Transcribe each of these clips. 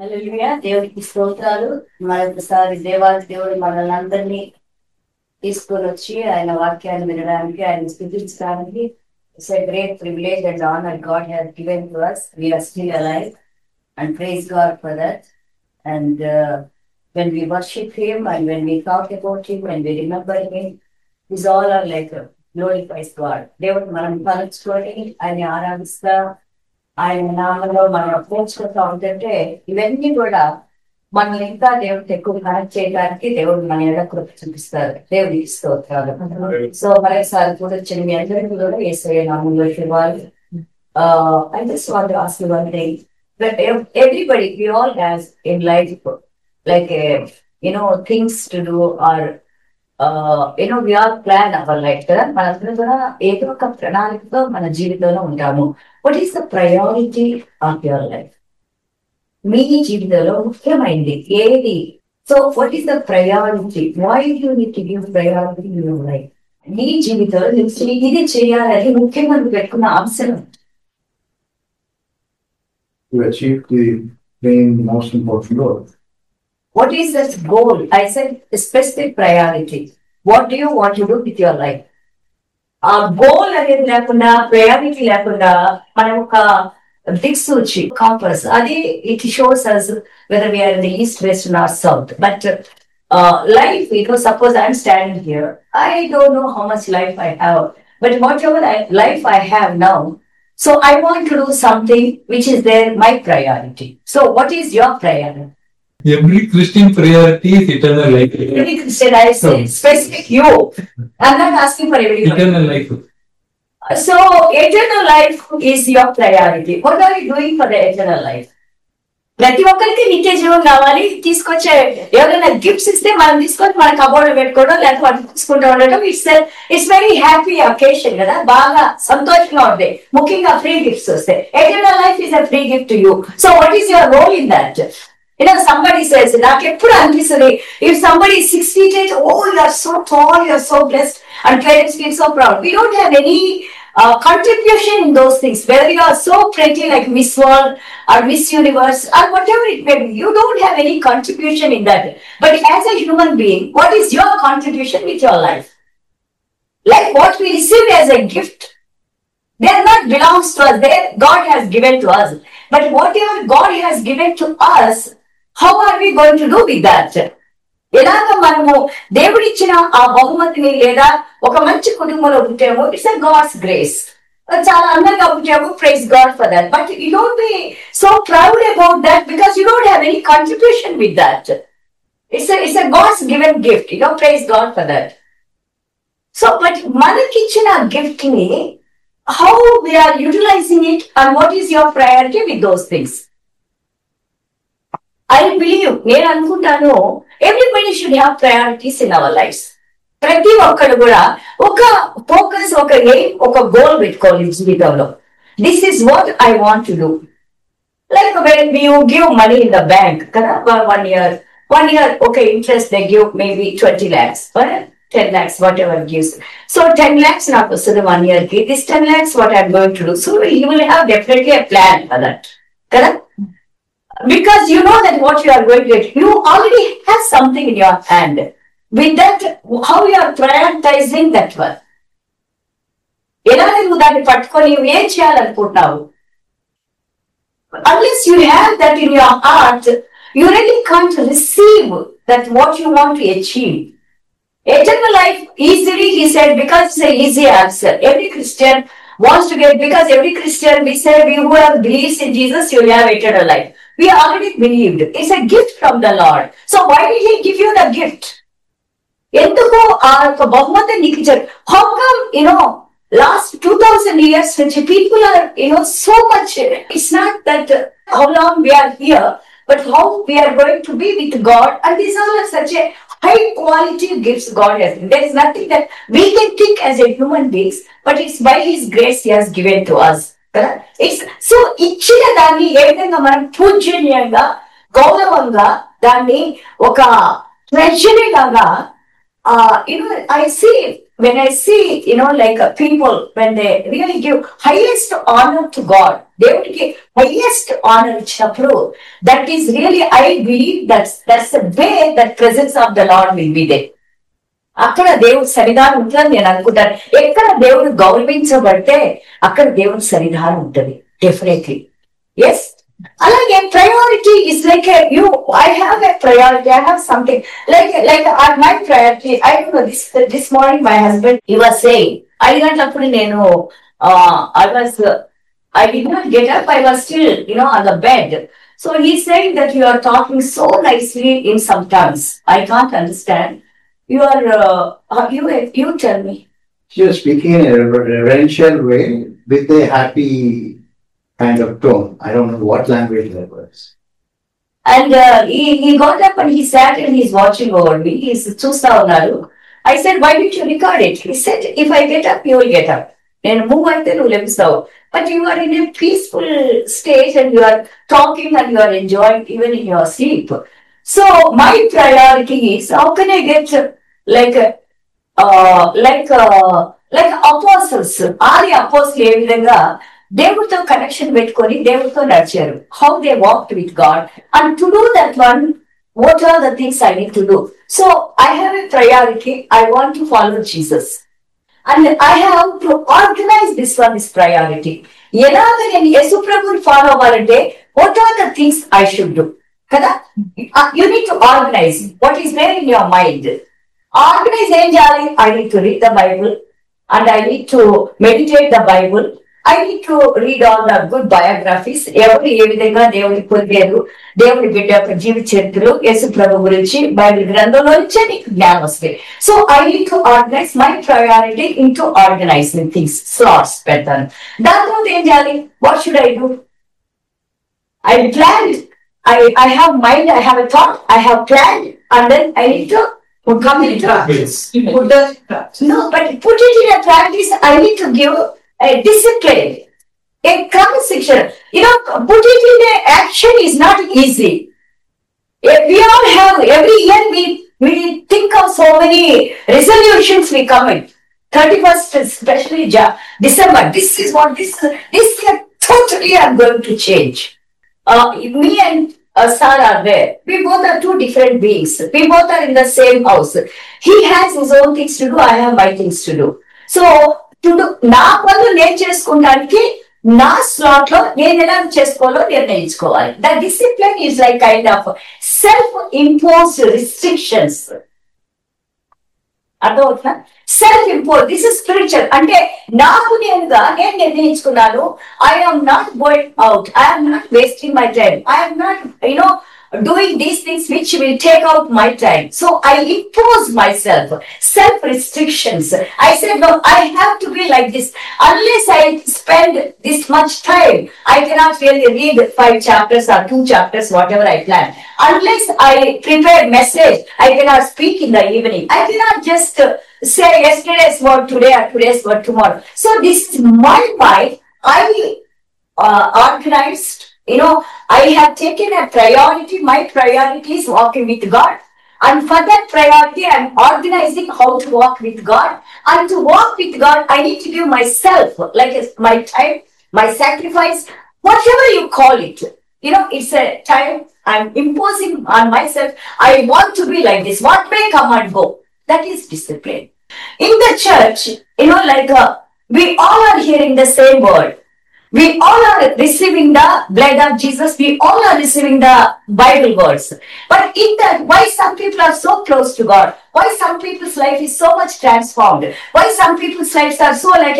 హల్లెలూయా. దేవుడికి స్తోత్రాలు. మరొకసారి దేవుడు మనల్ని అందరినీ తీసుకొని వచ్చి ఆయన వాక్యాన్ని వినడానికి, ఆయన స్థుతించడానికి it's a great privilege and honour God has given to us. We are still alive and praise God for that. And when we worship Him and when we talk about Him, when we remember Him, these all are like glorifies God. దేవుడు మనం తలుచుకొని ఆయన ఆరాధిస్తా ఆయన నామంలో మనం పోల్చుకుంటా ఉంటుంటే ఇవన్నీ కూడా మనల్ని ఇంకా దేవుడికి ఎక్కువ కనెక్ట్ చేయడానికి దేవుడు మన ఏదో కృప చూపిస్తారు. దేవుడికి స్తోత్రాలు. సో మరొకసారి కూడా వచ్చిన మీ అందరికీ కూడా యేసయ్య నామంలో శుభాలు. I just want to ask you one thing. That everybody, we all has in life like things to do or we all plan our life కదా. మనందరం కూడా ఏదో ఒక ప్రణాళికతో మన జీవితంలో ఉంటాము. What is the priority of your life? మీ జీవితంలో ముఖ్యమైనది ఏది? So what is the priority? Why you need to give priority in your life? మీ జీవితంలో ఇది చేయాలని ముఖ్యంగా పెట్టుకున్న అవసరం. To achieve the main, most important goal. What is that goal? I said a specific priority. What do you want to do with your life? ఆ goal అనేది లేకుండా, ప్రయారిటీ లేకుండా మనం ఒక దిక్సూచి కాంపస్ అది it shows us whether we're in the east, west, north, south. But life, suppose I'm standing here, I don't know how much life I have, but whatever life I have now, so I want to do something which is there my priority. So what is your priority? Every Christian priority is eternal life. Every Christian, I say specific you. I'm not asking for everybody. Eternal life. So eternal life is your priority. What are you doing for the eternal life? ప్రతి ఒక్కరికి నిత్య జీవం కావాలి. తీసుకొచ్చే ఎవరైనా gifts ఇస్తే మనం తీసుకొని మన కబోర్డ్ పెట్టుకోవడం, లేకపోతే తీసుకుంటూ ఉండటం, ఇట్స్ వెరీ హ్యాపీ అకేషన్ కదా. బాగా సంతోషంగా ఉంటాయి, ముఖ్యంగా ఫ్రీ గిఫ్ట్స్ వస్తాయి. Eternal life is a free gift to you. So what is your role in that? Somebody says, నాకు ఎప్పుడు అనిపిస్తుంది, if somebody is 6 feet 8, oh, you are so tall, you are so blessed, and parents feel so proud. We don't have any contribution in those things. Whether you are so pretty like Miss World or Miss Universe or whatever it may be, you don't have any contribution in that. But as a human being, what is your contribution with your life? Like what we receive as a gift, they are not belongs to us. God has given to us. But whatever God has given to us, how are we going to do with that? ఎలాగ మనము దేవుడిచ్చిన ఆ బహుమతిని, లేదా ఒక మంచి కుటుంబంలో పుట్టాము, ఇట్స్ అ గాడ్స్ గ్రేస్. చాలా అందంగా పుట్టాము, praise God for that. But you don't be so proud about that because you don't have any contribution with that. It's a God's given gift, praise God for that. So but మనకిచ్చిన gift ని how we are utilizing it and what is your priority with those things? I believe, నేను అనుకుంటాను, everybody should have priorities in our lives. ప్రతి ఒక్కరు కూడా ఒక focus, ఒక aim, ఒక గోల్ పెట్టుకోవాలి జీవితంలో. This is what I want to do. Like when you give money in the bank, కదా, one year, okay, interest they give maybe 20 lakhs, or 10 lakhs, whatever gives. So 10 lakhs not for 1 year. This 10 lakhs, what I'm going to do? So you will have definitely a plan for that. Correct? Because you know that what you are going to get, you already have something in your hand. With that, how you are prioritizing that one? ఎలా నువ్వు దాన్ని పట్టుకొని నువ్వు ఏం చేయాలనుకుంటున్నావు? Unless you have that in your heart, you really can't receive that what you want to achieve. Eternal life easily, he said, because it's an easy answer. Every Christian wants to get, because every Christian, we say, we who have believes in Jesus, you will have eternal life. We already believed. It's a gift from the Lord. So why did he give you the gift? ఎందుకు ఆ యొక్క బహుమతి నీకు ఇచ్చారు? How come, last 2000 years, which people are, so much, it's not that how long we are here, but how we are going to be with God. And these are such a high quality gifts God has. There is nothing that we can think as a human beings, but it's by His grace He has given to us. It's so ఇచ్చిన దాన్ని ఏ విధంగా మనం పూజనీయంగా, గౌరవంగా దాన్ని ఒక treasury లాగా, I see when I see, like people, when they really give highest honor to God, they would give highest honor ichinapudu, that is really, I believe that's the way that presence of the Lord will be there. అక్కడ దేవుడి సన్నిధానం ఉంటుందని నేను అనుకుంటాను. ఎక్కడ దేవుడు గౌరవించబడితే అక్కడ దేవుడి సన్నిధానం ఉంటుంది డెఫినెట్లీ. ఎస్, అలాగే priority is like I have a priority, I have something like my priority. I don't know, this morning my husband he was saying, 5 గంటలప్పుడు నేను I did not get up, I was still on the bed. So he's saying that you are talking so nicely in some tongues, I can't understand. You are you tell me. She was speaking in a reverential way with a happy kind of tone. I don't know what language that was. And he got up and he sat and he's watching over me. He's chusta unnaru. I said, why didn't you record it? He said, if I get up, you will get up. And move aithe nu levistavu. But you are in a peaceful state and you are talking and you are enjoying even in your sleep. So my priority is, how can I get like apostles? Are the apostles ఏ విధంగా దేవుడితో connection పెట్టుకొని దేవుడితో నడిచారు? How they walked with God, and to do that one, what are the things I need to do? So I have a priority. I want to follow Jesus, and I have to organize this one is priority. ఎలాగ నేను యేసు ప్రభుని follow అవ్వాలంటే what are the things I should do? కదా, you need to organize what is there in your mind. Organize ఏం చేయాలి? I need to read the Bible and I need to meditate the Bible. I need to read all the good biographies. ఎవరు ఏ విధంగా దేవుని పొందారు, దేవుని బిడ్డ యొక్క జీవిత చరిత్రలు, యేసు ప్రభు గురించి బైబిల్ గ్రంథంలో నుంచే నీకు జ్ఞానం వస్తాయి. So I need to organise my priority into organising things, slots పెడతాను. దాని తర్వాత ఏం చేయాలి? What should I do? I planned. I have mind, I have a thought, I have planned, and then I need to come into practice. No, but put it in a practice. I need to give a discipline, a crucifixion. Put it in a action is not easy. We all have, every year we think of so many resolutions we come in. 31st, especially December. This is year totally I'm going to change. Me and Sir are there. We both are two different beings. We both are in the same house. He has his own things to do. I have my things to do. So, నా పనులు నేను చేసుకుంటానికి నా slot లో నేను ఎలా చేసుకోవాలో నిర్ణయించుకోవాలి. The discipline is like kind of self imposed restrictions. అర్థమవుతుందా? Self impose, this is spiritual. అంటే నాకు నేనుగా నేను నిర్ణయించుకున్నాను, I am not going out, I am not wasting my time, I am not doing these things which will take out my time. So I impose myself self restrictions. I said, no, I have to be like this. Unless I spend this much time, I cannot really read 5 chapters or 2 chapters, whatever I plan. Unless I prepare message, I cannot speak in the evening. I cannot just say yesterday's word today or today's word tomorrow. So this is my mind. I organized. I have taken a priority. My priority is walking with God. And for that priority, I'm organizing how to walk with God. And to walk with God, I need to give myself, like my time, my sacrifice, whatever you call it. It's a time I'm imposing on myself. I want to be like this. What may come and go. That is discipline. In the church, we all are hearing the same word. We all are receiving the blood of Jesus. We all are receiving the Bible words. But in that, why some people are so close to God? Why some people's life is so much transformed? Why some people's lives are so like,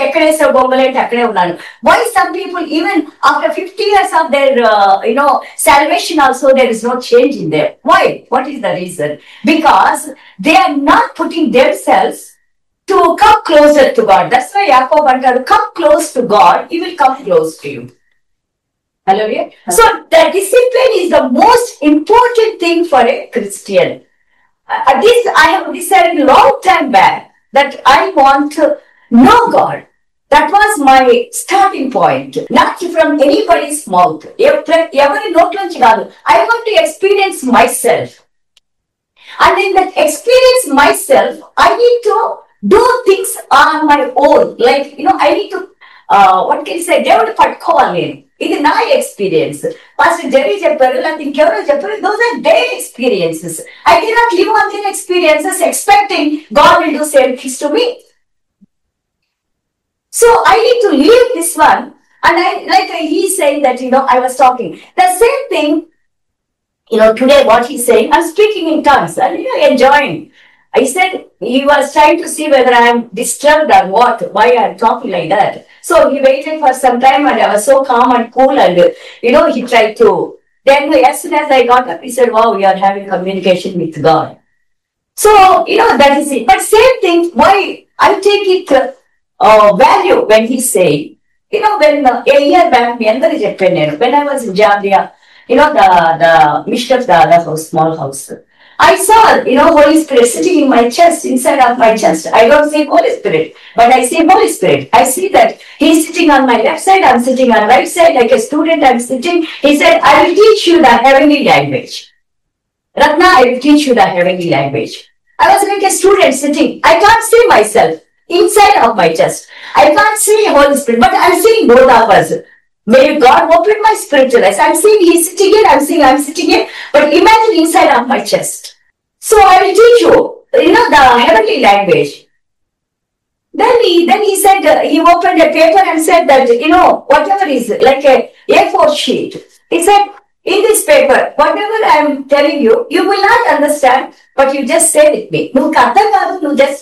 why some people, even after 50 years of their, salvation also, there is no change in them? Why? What is the reason? Because they are not putting themselves to come closer to God. That's why Jacob wanted to come close to God. He will come close to you. Hallelujah. So the discipline is the most important thing for a Christian. I have decided a long time back that I want to know God. That was my starting point. Not from anybody's mouth. I want to experience myself. And in that experience myself, I need to do things on my own. Like, I need to, what can you say, దేవుడు పట్టుకోవాలి నేను. ఇది నా experience. First zari చెప్పారు, లేకపోతే ఇంకెవరో చెప్పారు. Those are they experiences. I cannot live on their experiences expecting God will do same things to me. So I need to leave this one. And he's saying that, I was talking. The same thing, today what he's saying, I'm speaking in tongues and, enjoying. I said, he was trying to see whether I am disturbed or what, why I'm talking like that. So he waited for some time and I was so calm and cool and, he tried to. Then as soon as I got up, he said, wow, we are having communication with God. So, that is it. But same thing, why I take it value when he's saying, when a year back, when I was in Zambia, the mission of the other house, small house, I saw, Holy Spirit sitting in my chest, inside of my chest. I don't see Holy Spirit, but I see Holy Spirit. I see that he's sitting on my left side, I'm sitting on right side, like a student I'm sitting. He said, I will teach you the heavenly language. Ratna, I will teach you the heavenly language. I was like a student sitting. I can't see myself inside of my chest. I can't see Holy Spirit, but I'm seeing both of us. May God open my spiritual eyes. I'm seeing he's sitting here, I'm seeing I'm sitting here, but imagine inside of my chest. So I will teach you, the heavenly language. Then he said, he opened a paper and said that, whatever is like a A4 sheet. He said, in this paper, whatever I am telling you, you will not understand, but you just say with me. You just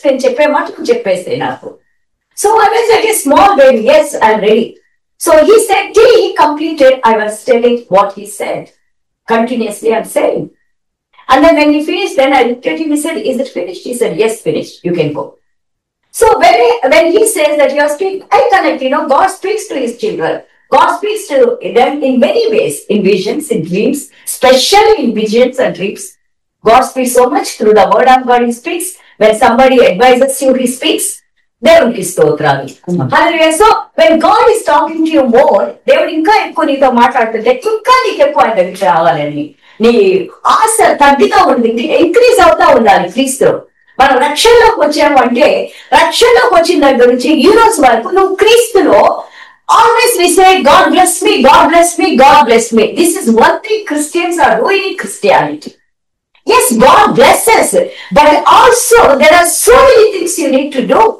say naku. So I was like a small baby. Yes, I'm ready. So he said, till he completed, I was telling what he said. Continuously I'm saying. And then when he finished, then I looked at him, he said, is it finished? He said, yes, finished. You can go. So when he says that you are speaking, I connect, God speaks to his children. God speaks to them in many ways, in visions, in dreams, especially in visions and dreams. God speaks so much through the word of God he speaks. When somebody advises you, he speaks. దేవునికి స్తోత్రాలు. Hallelujah. So when God is talking to you more, దేవుడు ఇంకా ఎక్కువ నీతో మాట్లాడుతుంటే ఇంకా నీకు ఎక్కువ ఆయన దగ్గరికి రావాలని నీ ఆశ తగ్గుతూ ఉంది, ఇంక్రీజ్ అవుతా ఉండాలి క్రీస్తు. మనం రక్షణలోకి వచ్చాము అంటే, రక్షణలోకి వచ్చిన దగ్గర నుంచి ఈ రోజు వరకు నువ్వు క్రీస్తులో always we say, God bless me, God bless me, God bless me. This is one thing Christians are doing in Christianity. Yes, God blesses, but also there are so many things you need to do.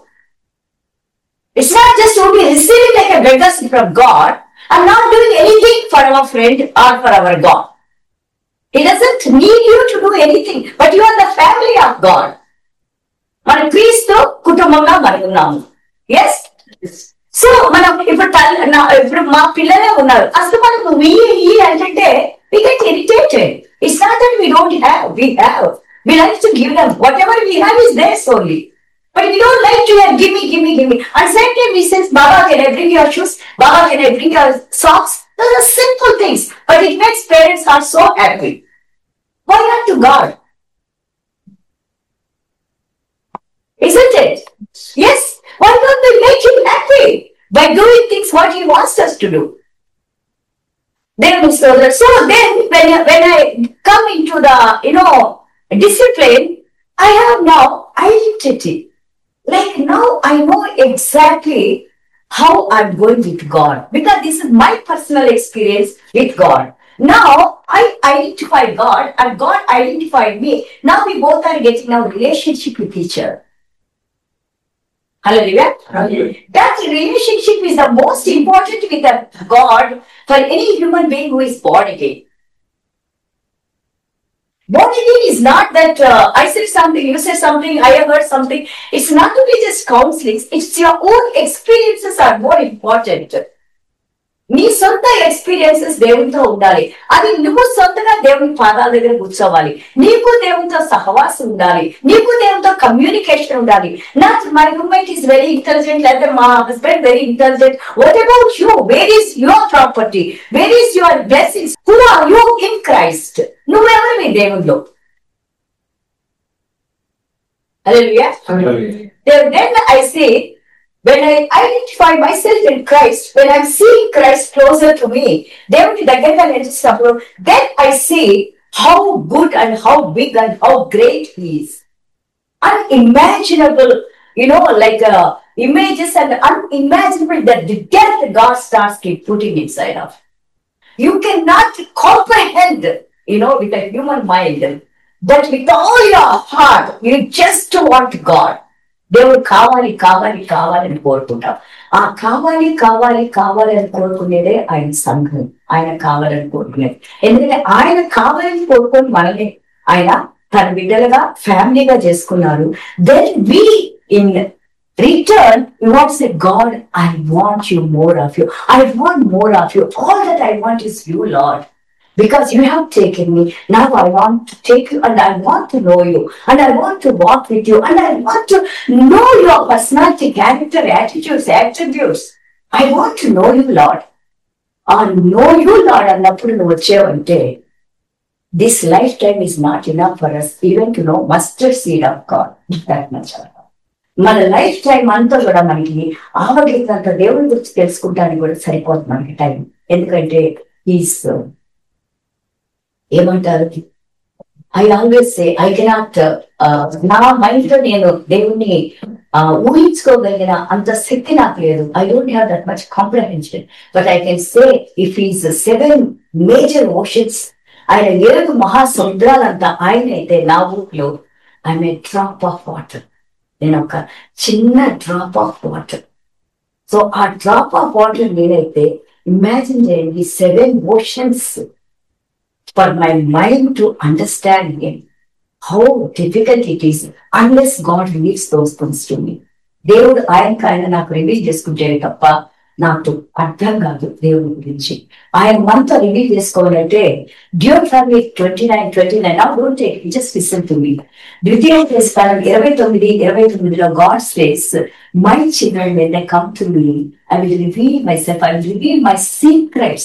It's not just to be receiving like a beggar from God and not doing anything for our friend or for our God. He doesn't need you to do anything, but you are the family of God. మన క్రీస్తు కుటుంబంగా మనం ఉన్నాము. Yes. So మనం ఇప్పుడు మా పిల్లలే ఉన్నారు. అసలు మనం మీ అంటే we get irritated. It's not that we don't have, we have. We like to give them. Whatever we have is theirs only. But we don't like to have give me. And same time we say, Baba, can I bring your shoes? Baba, can I bring your socks? Those are simple things. But it makes parents are so happy. Why not to God? Isn't it? Yes. Why don't we make him happy by doing things what he wants us to do? So then when I come into the, discipline, I have now identity. Like now I know exactly how I'm going with God. Because this is my personal experience with God. Now I identify God and God identified me. Now we both are getting our relationship with each other. Hallelujah. That relationship is the most important with God for any human being who is born again. Born again is not that I said something, you said something, I have heard something. It's not to be just counseling. It's your own experiences are more important. నీ సొంత experiences దేవునితో ఉండాలి. అది నువ్వు సొంతగా దేవుని పాదాల దగ్గర కూర్చోవాలి. నీకు దేవునితో సహవాసం ఉండాలి. నీకు దేవునితో కమ్యూనికేషన్ ఉండాలి. Not my roommate is very intelligent, లేదా మా husband very intelligent. What about you? Where is your property? Where is your blessings? Who are you in Christ? నువ్వెవరివి దేవునిలో? Hallelujah. Then I say, when I identify myself in Christ, when I'm seeing Christ closer to me, then I see how good and how big and how great he is. Unimaginable, like images and unimaginable that the depth God starts keep putting inside of. You cannot comprehend, with a human mind that with all your heart, you just want God. దేవుడు కావాలి కావాలి కావాలని కోరుకుంటాం. ఆ కావాలి కావాలి కావాలని కోరుకునేదే ఆయన సంఘం. ఆయన కావాలని కోరుకునేది. ఎందుకంటే ఆయన కావాలని కోరుకొని మనల్ని ఆయన తన బిడ్డలుగా ఫ్యామిలీగా చేసుకున్నారు. Then we in return, we want to say, God, I want you more of you. I want more of you. All that I want is you, Lord. Because you have taken me. Now I want to take you and I want to know you. And I want to walk with you. And I want to know your personality, character, attitudes, attributes. I want to know you, Lord. Or know you, Lord, అన్నప్పుడు నువ్వు వచ్చేవంటే this lifetime is not enough for us even to know mustard seed of God. That much. మన lifetime అంతా కూడా మనకి ఆవగింత దేవుడి గురించి తెలుసుకుంటానికి కూడా సరిపోతుంది మనకి టైం. ఎందుకంటే ఈస్ ఏమంటారు, I always say I cannot, నా మైండ్ లో నేను దేవుణ్ణి ఊహించుకోగలిగిన అంత శక్తి నాకు లేదు. I don't have that much comprehension. But I can say if is 7 major oceans, ఆయన 7 మహాసముద్రాలంతా ఆయన అయితే నా ఊరిలో I'm a drop of water. నేను ఒక చిన్న డ్రాప్ ఆఫ్ వాటర్. సో ఆ డ్రాప్ ఆఫ్ వాటర్ నేనైతే ఇమాజిన్ చేయండి 7 oceans for my mind to understand him. How difficult it is unless God reveals those things to me. దేవుడు ఆయన నాకు release చేసుకుంటే తప్ప నాకు అర్థం కాదు దేవుడి గురించి. ఆయన మనతో రిలీజ్ చేసుకోవాలంటే డ్యూటెరోనమీ 29:29 now don't take it, just listen to me. ద్వితీయోపదేశకాండం 29:29 God says, my children, when they come to me, I will reveal myself, I will reveal my secrets.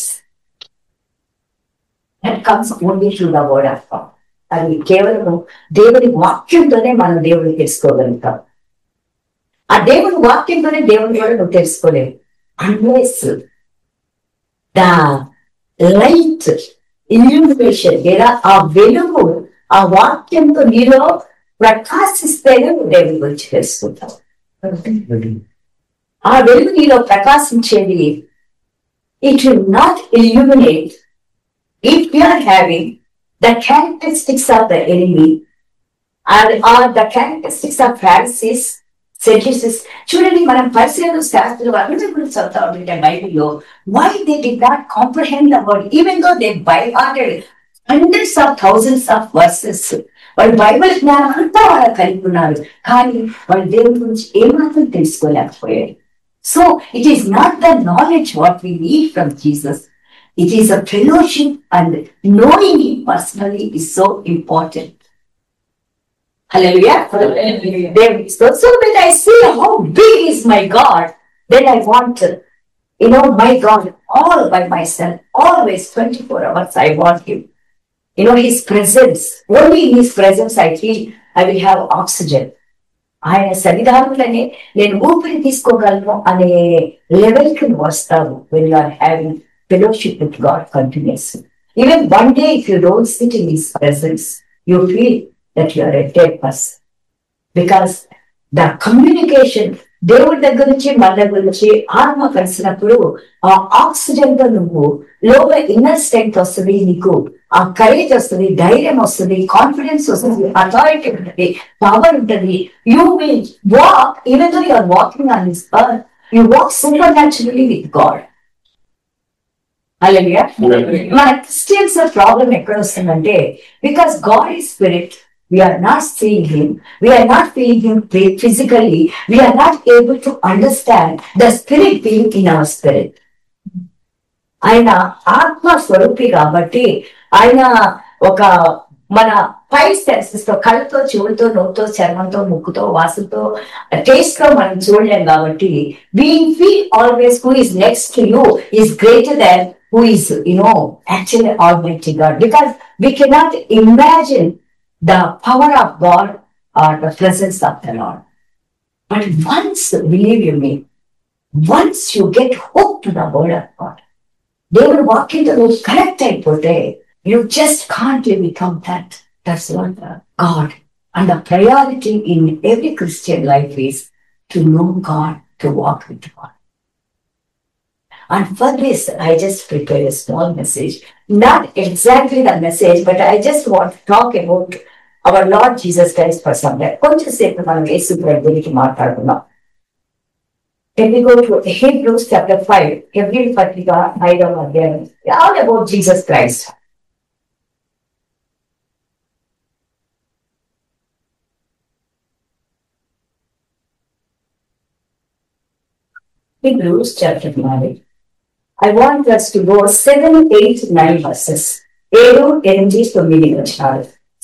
That comes only through the word of God. అది కేవలం దేవుడి వాక్యంతోనే మనం దేవుడిని తెలుసుకోగలుగుతాం. ఆ దేవుడి వాక్యంతోనే దేవుడిని కూడా నువ్వు తెలుసుకోలేవు. Unless the light illumination లేదా ఆ వెలుగు ఆ వాక్యంతో నీలో ప్రకాశిస్తేనే దేవుడి గురించి తెలుసుకుంటాం. ఆ వెలుగు నీలో ప్రకాశించేది, it will not illuminate if we are having the characteristics of the enemy or the characteristics of Pharisees. చూడండి, మనం పరిశీలన శాస్త్రులు అందరి గురించి చదువుతా ఉంటే బైబిల్లో, why they did not comprehend the word even though they by hearted hundreds of thousands of verses. వాళ్ళు బైబిల్ జ్ఞానం అంతా వాళ్ళ కలిగి ఉన్నారు, కానీ వాళ్ళు దేవుడి గురించి ఏమాత్రం తెలుసుకోలేకపోయారు. So it is not the knowledge what we need from Jesus, it is a fellowship and knowing him personally is so important. Hallelujah. So when I see how big is my God, then I want, my God all by myself, always 24 hours I want him. His presence. Only in his presence I feel I will have oxygen. ఆయన సన్నిధానంలోనే నేను ఊపిరి తీసుకోగలను అనే లెవెల్కి నువ్వు వస్తావు when you are having fellowship with God continuously. Even one day if you don't sit in his presence, you feel that you are a dead person. Because the communication, దేవుడి దగ్గర నుంచి మన దగ్గర నుంచి ఆత్మ కలిసినప్పుడు ఆ ఆక్సిజన్ తో నువ్వు లోపల ఇన్నర్ స్ట్రెంగ్త్ వస్తుంది, నీకు ఆ కరేజ్ వస్తుంది, ధైర్యం వస్తుంది, కాన్ఫిడెన్స్ వస్తుంది, అథారిటీ ఉంటుంది, పవర్ ఉంటుంది. You will walk even though you are walking on this earth, you walk supernaturally with God. Hallelujah. మన క్రిస్టియన్స్ ప్రాబ్లం ఎక్కడ వస్తుందంటే, because God is spirit, we are not seeing him, we are not feeling him physically, we are not able to understand the spirit being in our spirit. ఆయన ఆత్మ స్వరూపి కాబట్టి ఆయన ఒక మన 5 senses తో, కళ్ళతో, చెవులతో, నోటితో, చర్మంతో, ముక్కుతో, వాసనతో, టేస్ట్ తో మనం చూడలేం కాబట్టి we feel always who is next to you is greater than who is actually Almighty God, because we cannot imagine the power of God or the presence of the Lord. But once, believe you me, once you get hooked to the word of God, they will walk into those correct type of day. You just can't live without that. That's what God. And the priority in every Christian life is to know God, to walk with God. And for this, I just prepared a small message. Not exactly the message, but I just want to talk about our Lord Jesus Christ for some time. కొంచెం సేపు మనం యేసు ప్రభు గురించి మాట్లాడుకుందాం. Can we go to Hebrews chapter 5, Hebrew పత్రిక 5వ అధ్యాయం. All about Jesus Christ. Hebrews chapter 5. I want us to go 7, 8, 9 verses. 7, 8, 9 వచనాలు.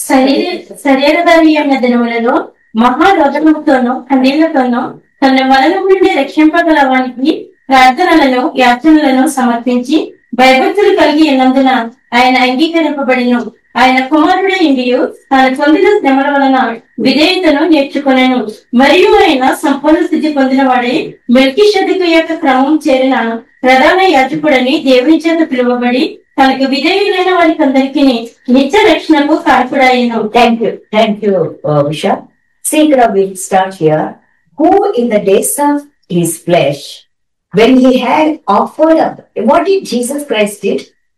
శరీరధారి అయిన దినములలో మహారోధముతోనూ కన్నీళ్లతోనూ తన వలన నుండి రక్షింపగల వానికి ప్రార్థనలను యాచనలను సమర్పించి భయభక్తులు కలిగి ఉన్నందున ఆయన అంగీకరింపబడిను. ఆయన కుమారుడే ఇండియు తాను పొందిన శ్రమల వలన విధేయతను నేర్చుకొనెను. మరియు ఆయన సంపూర్ణ స్థితి పొందిన వాడే మెల్కీషెదెకు యొక్క క్రమం చేరిన ప్రధాన యాజకుడని దేవుని చేత పిలువబడి తనకు విధేయులైన వారికి అందరికీ నిత్య రక్షణకు కారకుడాయెను. Thank you, Visha. See, we'll start here. Who in the days of his flesh, when he had offered up, what did Jesus Christ did?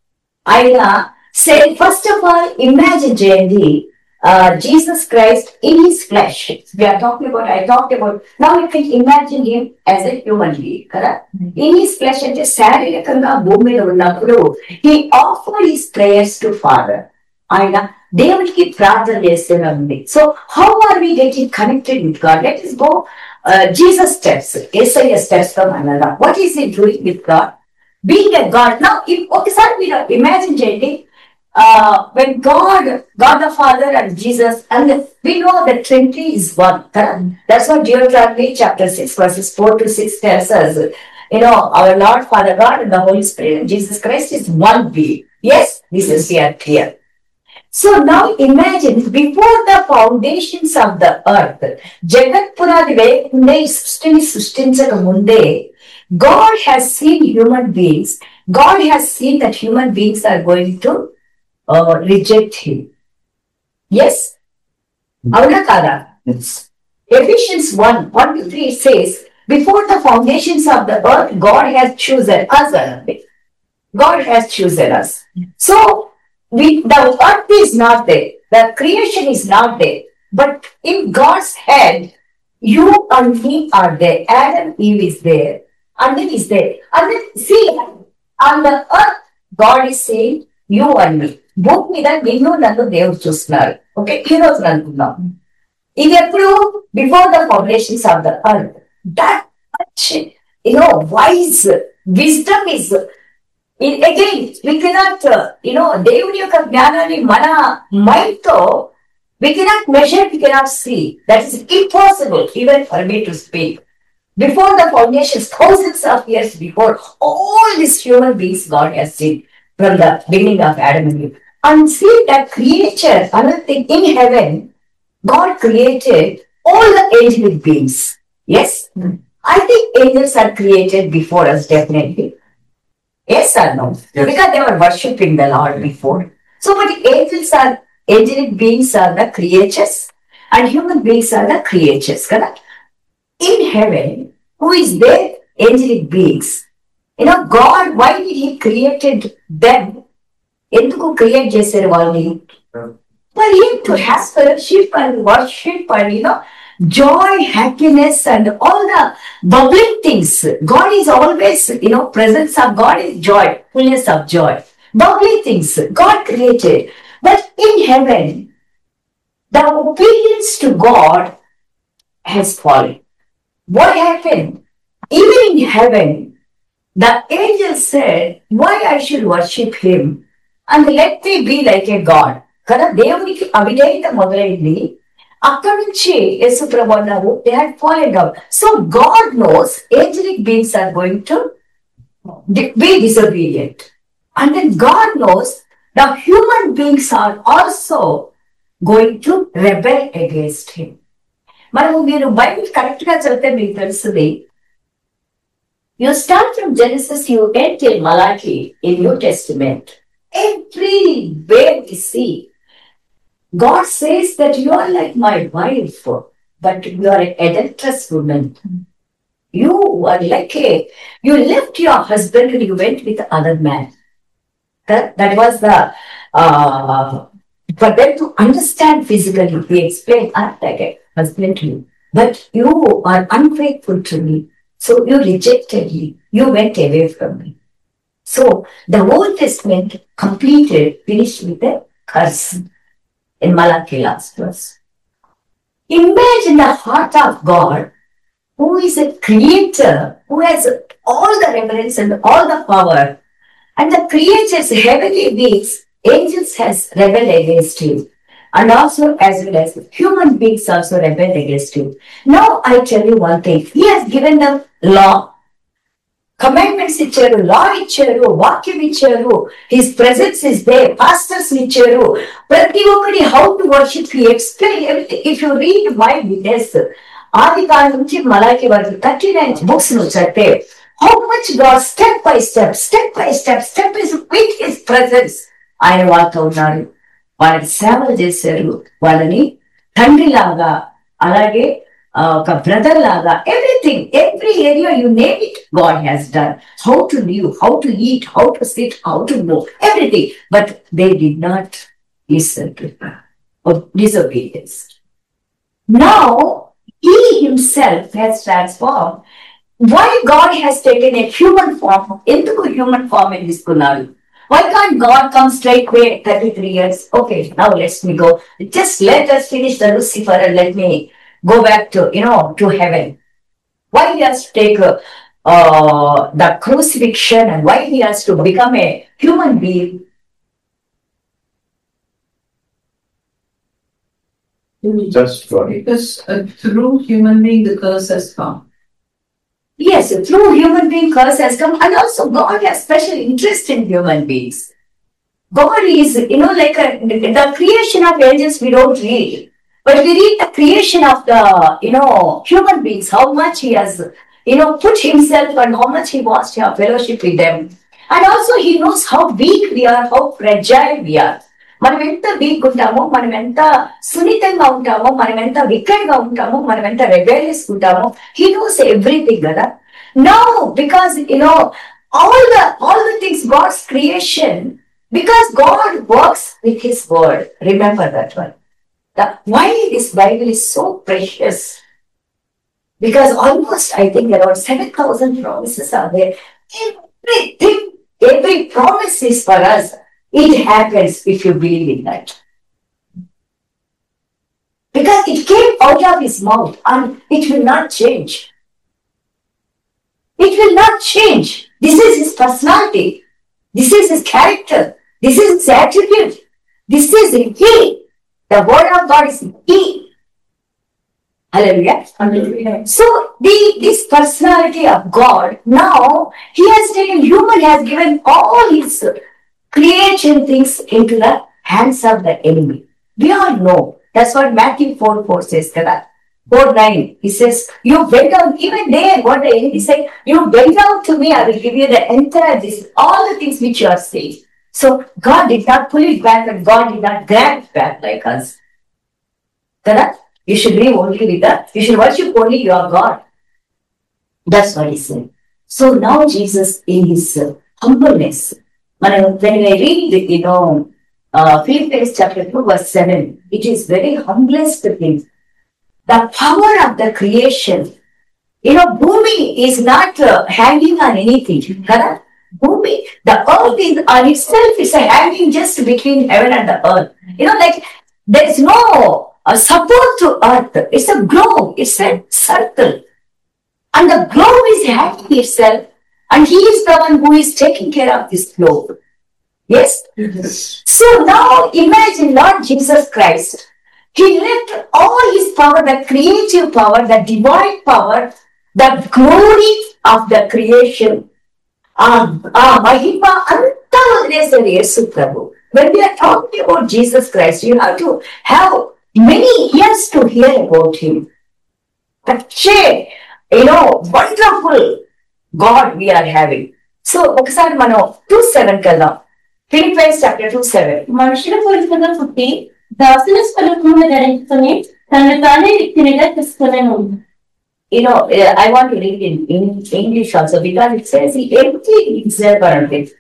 I said, first of all, imagine, Jayandi, Jesus Christ in his flesh. I talked about, now you can imagine him as a human being, correct? In his flesh, and శారీరకంగా భూమి మీద ఉన్నప్పుడు he offered his prayers to Father. ఆయన దేవుడికి ప్రార్థన చేస్తూనే ఉంది. So how are we getting connected with God? Let us go Jesus steps, Isaiah steps from another. What is he doing with God? Being a God. Now, if ఒకసారి మీరు imagine చేయండి, when God the Father and Jesus, and we know the Trinity is one. That's what Deuteronomy chapter 6 verses 4 to 6 tells us. Our Lord, Father God, and the Holy Spirit, Jesus Christ is one being. Yes, this is here clear. So now imagine, before the foundations of the earth, Jagat Puradi Vekunde Sustini Sustinchaka Munde, God has seen human beings. God has seen that human beings are going to reject him. Yes? Avuna kada? Yes. Ephesians 1:1-3 says, before the foundations of the earth, God has chosen us. God has chosen us. So, the earth is not there. The creation is not there. But in God's head, you and me are there. Adam, Eve is there. And then is there. And then see, on the earth, God is saying, you and me. భూమి మీద నిన్ను నన్ను దేవుడు చూస్తున్నారు. Okay, ఈ రోజు అనుకున్నాం. ఇది ఎప్పుడు before the foundations of the earth. That much wise wisdom is again, we cannot, దేవుని యొక్క జ్ఞానాన్ని మన మైండ్ తో we cannot measure, we cannot see. That is impossible even for me to speak. Before the foundations, thousands of years before, all these human beings God has seen from the beginning of Adam and Eve. And see that creature, another thing, in heaven, God created all the angelic beings. Yes? I think angels are created before us, definitely. Yes or no? Yes. Because they were worshipping the Lord before. So, but angelic beings are the creatures and human beings are the creatures, correct? In heaven, who is there? Angelic beings. God, why did he created them? ఎందుకు create చేశారు వాళ్ళని? For him to have fellowship and worship and joy, happiness and all the bubbling things. God is always, presence of God is joy, fullness of joy. Bubbly things God created. But in heaven, the obedience to God has fallen. What happened? Even in heaven, the angel said, why I should worship him and let me be like a God. కదా దేవునికి అవిధేయత మొదలైంది. అక్కడి నుంచి యేసు ప్రభు అన్నారు, they had fallen down. So God knows angelic beings are going to be disobedient. And then God knows the human beings are also going to rebel against him. మనము మీరు Bible correct గా చదివితే మీకు తెలుస్తుంది. You start from Genesis, you end till Malachi in New Testament. Everywhere we see God says that you are like my wife. but you are an adulterous woman. You are like you left your husband and you went with other man. That was the, for them to understand physically, he explained, I'm like a husband to you, but you are unfaithful to me. So you rejected me. You went away from me. So the Old Testament finished with a curse in Malachi last verse. Imagine the heart of God, who is a creator, who has all the reverence and all the power, and the creatures, heavenly beings, angels has rebelled against you, and also as well as human beings also rebelled against you. Now I tell you one thing, he has given them law, commandments ఇచ్చారు, law ఇచ్చారు, వాక్యం ఇచ్చారు, his presence is there, pastors ఇచ్చారు, ప్రతి ఒక్కటి how to worship, he explained everything. If you read my witness, ఆది కాండం నుంచి మలాకి వరకు 39 books ను చదివితే how much God step by step is with his presence. ఆయన వాళ్ళతో ఉన్నారు, వాళ్ళకి సేవలు చేశారు, వాళ్ళని తండ్రి లాగా, అలాగే ఒక బ్రదర్ లాగా, everything, every area you name it God has done. How to live, how to eat, how to sit, how to move, everything. But they did not listen to disobedience. Now he himself has transformed. Why God has taken a human form? ఎందుకు human form అని తీసుకున్నారు? Why can't God come straight away 33 years? Okay, now let me go. Just let us finish the Lucifer and let me go back to, to heaven. Why he has to take the crucifixion, and why he has to become a human being? Just for it. Because through human being the curse has come. Yes, through human being curse has come, and also God has special interest in human beings. God is, like the creation of angels we don't read, but we read the creation of the, human beings, how much he has, put himself and how much he wants to have fellowship with them. And also he knows how weak we are, how fragile we are. మనం ఎంత week ఉంటామో, మనం ఎంత సున్నితంగా ఉంటామో, మనం ఎంత wicket గా ఉంటామో, మనం ఎంత రెబెలియస్ ఉంటామో, he knows everything కదా. Now because all the things, God's creation, because God works with his word. Remember that one. Why this Bible is so precious? Because almost I think around 7,000 promises are there. Everything, every promise is for us. It happens if you believe in that. Because it came out of his mouth and it will not change. It will not change. This is his personality. This is his character. This is his attribute. This is he. The word of God is he. Hallelujah. Hallelujah. So this personality of God, now he has taken human, has given all his creation things into the hands of the enemy. We all know. That's what Matthew 4:4 says. 4:9. He says, you bend down, even there, what the enemy said, you bend down to me, I will give you the entire, all the things which you are saying. So God did not pull it back, and God did not grab it back like us. Correct? You should live only with that. You should worship only your God. That's what he said. So now Jesus, in his humbleness, when I read, Philippians chapter 2 verse 7, it is very humblest thing. The power of the creation. Bhumi is not hanging on anything. Correct? Bhumi, the earth is on itself is hanging just between heaven and the earth. Like there is no support to earth. It's a globe. It's a circle. And the globe is hanging itself. And he is the one who is taking care of this globe. Yes? Yes. So now imagine Lord Jesus Christ. He left all his power, the creative power, the divine power, the glory of the creation. Mahima anta vadilesaru Yesu Prabhu. When we are talking about Jesus Christ, you have to have many years to hear about him. Such a, wonderful God we are having. So, ఒకసారి మనం 2:7 కదా, Philippians chapter 2:7. మనుషుల పోలికగా పుట్టి దాసుల స్వరూపమును ధరించుకుని తను తానే వ్యక్తినిగా తీసుకునేను. I want to read in English also because it says he emptied himself around it.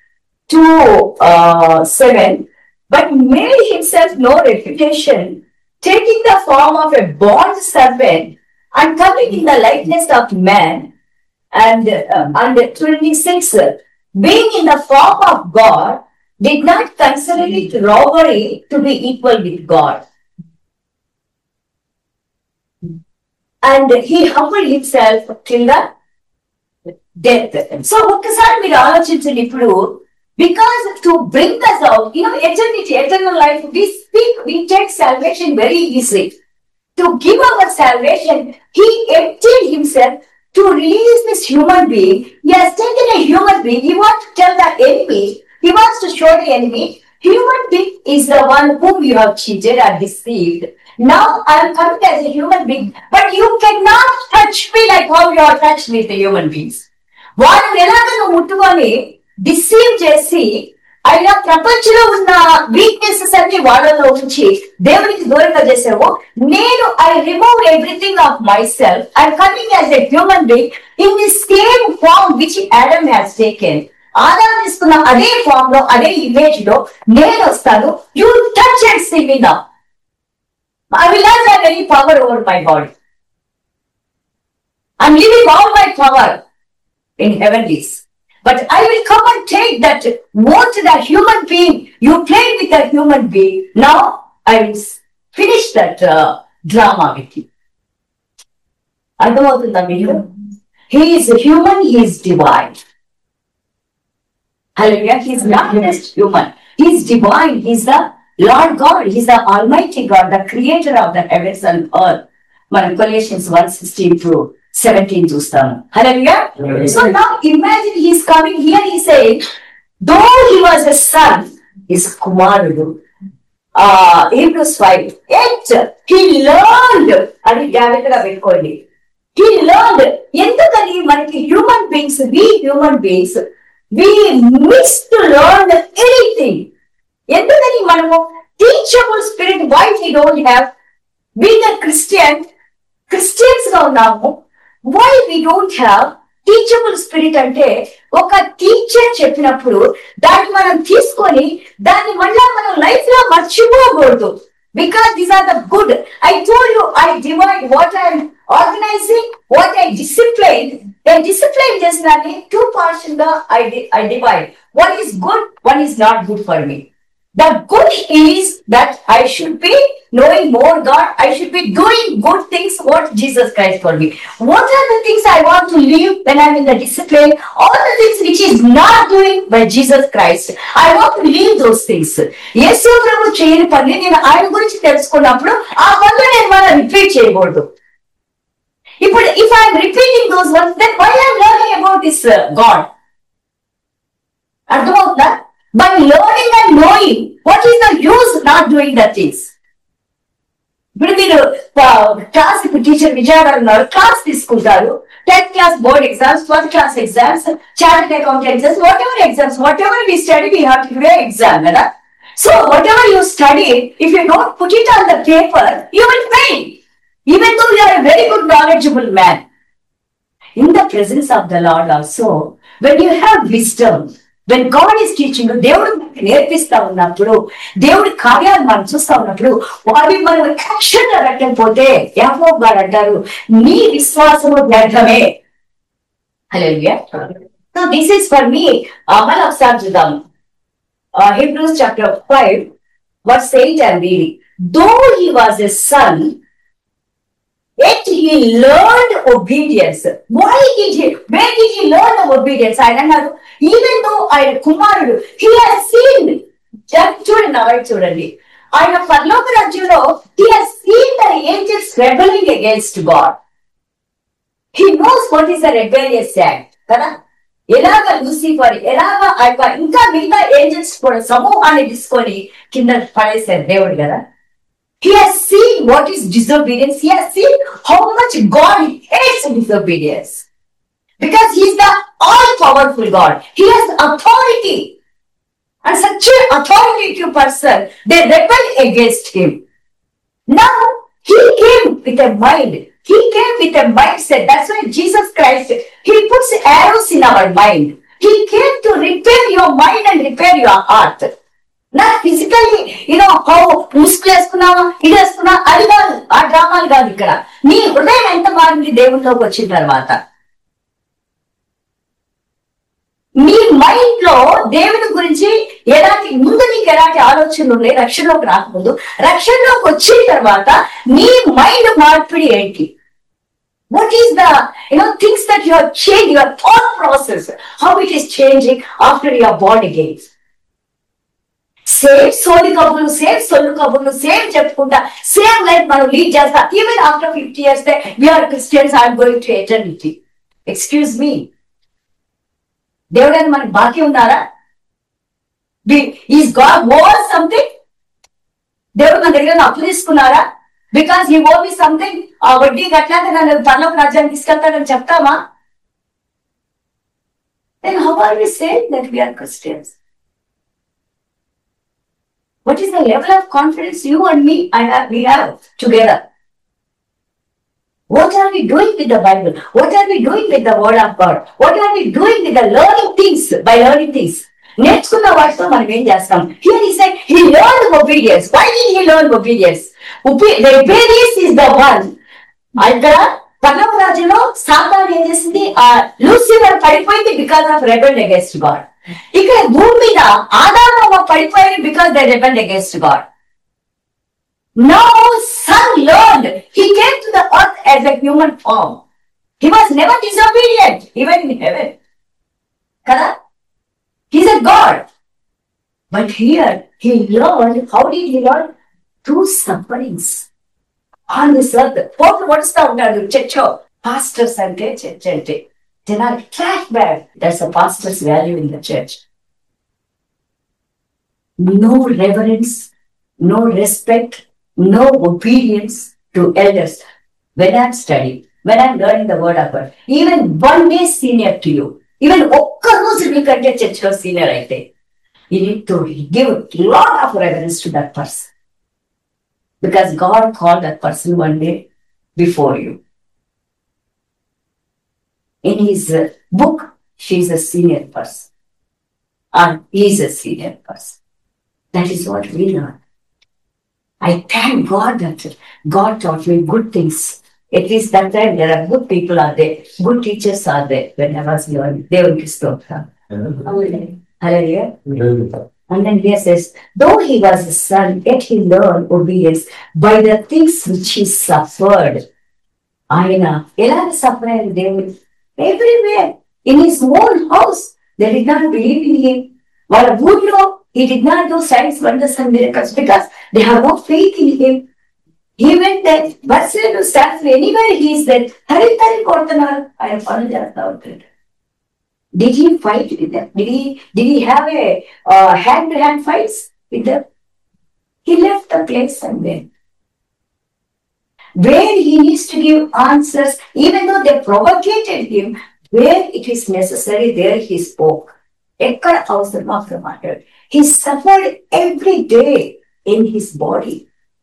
2:7. But made himself no reputation, taking the form of a bond servant and coming in the likeness of man. And 26. Being in the form of God, did not consider it robbery to be equal with God. And he humbled himself till the death. So, ఒక్కసారి మీరు ఆలోచించండి ఇప్పుడు, because to bring us out, eternity, eternal life, we take salvation very easily. To give our salvation, he emptied himself to release this human being. He has taken a human being. He wants to tell the enemy, he wants to show the enemy, human being is the one whom you have cheated and deceived. Now I am coming as a human being, but you cannot touch me like how you are touched with the human beings. వాళ్ళని ఎలాగ నువ్వు ముట్టుకొని deceive చేసి ఆయన ప్రపంచంలో ఉన్న weaknesses అన్ని వాళ్ళలో ఉంచి దేవునికి దూరంగా చేసావు. నేను I remove everything of myself. I coming as a human being in the same form which Adam has taken. Adam తీసుకున్న అదే ఫార్మ్ లో, అదే ఇమేజ్ లో నేను వస్తాను. You touch and see me now. I will not have any power over my body. I'm leaving all my power in heavenlies. But I will come and take that what the human being, you played with the human being. Now I will finish that drama with you. అర్థమవుతుందా మీరు? He is human, he is divine. Hallelujah. He is not just human. He is divine. He is the Lord God. He is the Almighty God, the creator of the heavens and earth. మనం Colossians 1:16-17 చూస్తాము. Hallelujah. So now imagine he is coming here. He is saying, though he was a son, his కుమారుడు. Hebrews 5. Yet he learned. అది జాగ్రత్తగా పెట్టుకోండి. He learned. ఎందుకని మనకి human beings, we miss to learn anything. ఎందుకని మనము teachable spirit why we don't have? Being a Christians గా ఉన్నాము. Why we don't have teachable spirit అంటే ఒక టీచర్ చెప్పినప్పుడు దాన్ని మనం తీసుకొని దాన్ని మళ్ళా మనం లైఫ్ లో మర్చిపోకూడదు. Because these are the good. I told you I divide what I am organizing, what I discipline. Then discipline చేసినాన్ని 2 parts గా I divide. One is good, one is not good for me. The good is that I should be knowing more God. I should be doing good things what Jesus Christ for me. What are the things I want to leave when I'm in the discipline? All the things which is not doing by Jesus Christ. I want to leave those things. యేసు ప్రభు చేయని పని నేను ఆయన గురించి తెలుసుకున్నప్పుడు ఆ పనులు నేను మనం రిపీట్ చేయకూడదు. ఇప్పుడు if I am repeating those ones, then why I am learning about this God? అర్థమవుతుందా? By learning and knowing, what is the use not doing the things? ఇప్పుడు మీరు క్లాస్, ఇప్పుడు టీచర్ విజయవాడ ఉన్నారు, క్లాస్ తీసుకుంటారు. 10th class board exams, 12th class exams, chartered accountant exams, whatever we study, we have to do an exam, కదా? So whatever you study, if you don't put it on the paper, you will fail. Even though you are a very good knowledgeable man. In the presence of the Lord also, when you have wisdom, when God is teaching you, దేవుడు నేర్పిస్తా ఉన్నప్పుడు, దేవుడి కార్యాలు మనం చూస్తా ఉన్నప్పుడు వాటి మనం యాక్షన్ గా పెట్టకపోతే యాకోబు గారు అంటారు, నీ విశ్వాసము వ్యర్థమే. Hallelujah. So this is for me. మనం ఒకసారి చూద్దాం. Hebrews chapter 5:8 and reading. Though he was a son, yet he learned obedience. Where did he learn the obedience? ఆయన అన్నారు, even though ఆయన కుమారుడు, he has seen. చూడండి, ఆయన పరలోక రాజ్యంలో he has seen the angels rebelling against God. He knows what is a rebellious act, కదా? ఎలాగ లూసిఫర్, ఎలాగ ఇంకా మిగతా ఏంజల్స్ కూడా సమూహాన్ని తీసుకొని కింద పడేశారు దేవుడు, కదా? He has seen what is disobedience. He has seen how much God hates disobedience. Because he is the all-powerful God. He has authority. And such an authoritative person, they rebel against him. Now, He came with a mind. He came with a mindset. That's why Jesus Christ, He puts arrows in our mind. He came to repair your mind and repair your heart. Not physically, how ముసుగు వేసుకున్నావా, ఇది వేసుకున్నా, అది కాదు, ఆ డ్రామాలు కాదు ఇక్కడ. నీ హృదయం ఎంత మారింది దేవుళ్ళలోకి వచ్చిన తర్వాత. నీ మైండ్ లో దేవుని గురించి ముందు నీకు ఎలాంటి ఆలోచనలు ఉన్నాయి రక్షణలోకి రాకముందు, రక్షణలోకి వచ్చిన తర్వాత నీ మైండ్ మార్పిడి ఏంటి? What is the things that you have change your thought process, how it is changing after your body gains. Same సోది కబుర్లు, సేమ్ సొల్లు కబుర్లు, సేమ్ చెప్పుకుంటా, సేమ్ లైఫ్ మనం లీడ్ చేస్తా. Even after 50 years we're Christians, I'm going to eternity. Excuse me, దేవుడని మనకి బాకీ ఉన్నారా? Is God over something? దేవుడు మన దగ్గర అప్పు తీసుకున్నారా? Because he owe me something. ఆ వడ్డీ కట్టాక నన్ను పరలోక రాజ్యాన్ని తీసుకెళ్తాడని చెప్తామా? Then how are we saying that we are Christians? What is the level of confidence you and me we have together? What are we doing with the Bible? What are we doing with the Word of God? What are we doing with the learning things? By learning things, నేర్చుకున్న వాటితో మనం ఏం చేస్తాం? Here he said he learned obedience. Why did he learn obedience? The obedience is the one. ఇక్కడ పరలోక రాజ్యంలో సాతాను ఏం చేసింది? లూసిఫర్ పడిపోయింది because of rebel against God. ఇక్కడ భూమి మీద ఆదాము పడిపోయింది because they rebel against God. Now son learned. He came to the earth as a human form. He was never disobedient, even in heaven. Kada? He's a God. But here he learned. How did he learn? Through sufferings on this earth. What is the church? Pastors and church ante. Janal trash bag. That's a pastor's value in the church. No reverence, no respect, no obedience to elders. When I'm studying, when I'm learning the word of God, even one day senior to you, even ఒక్క రోజు నీకంటే చర్చలో senior అయితే, you need to give a lot of reverence to that person. Because God called that person one day before you. In his book, she's a senior person. And he's a senior person. That is what we learn. I thank God that God taught me good things. At least that time there are good people are there, good teachers are there when I was learning. They will stop. Hallelujah. And then he says, though he was a son, yet he learned obedience by the things which he suffered. Ayana, elana suffered David everywhere. In his own house, they did not believe in him. While Woodlaw, he did not do signs, wonders and miracles because they have no faith in him. He went there, but to stand anywhere he is there. I apologize about it. Did he fight with them? Did he have a hand-to-hand fights with them? He left the place and went. Where he needs to give answers, even though they provocated him, where it is necessary, there he spoke. He suffered every day in his body.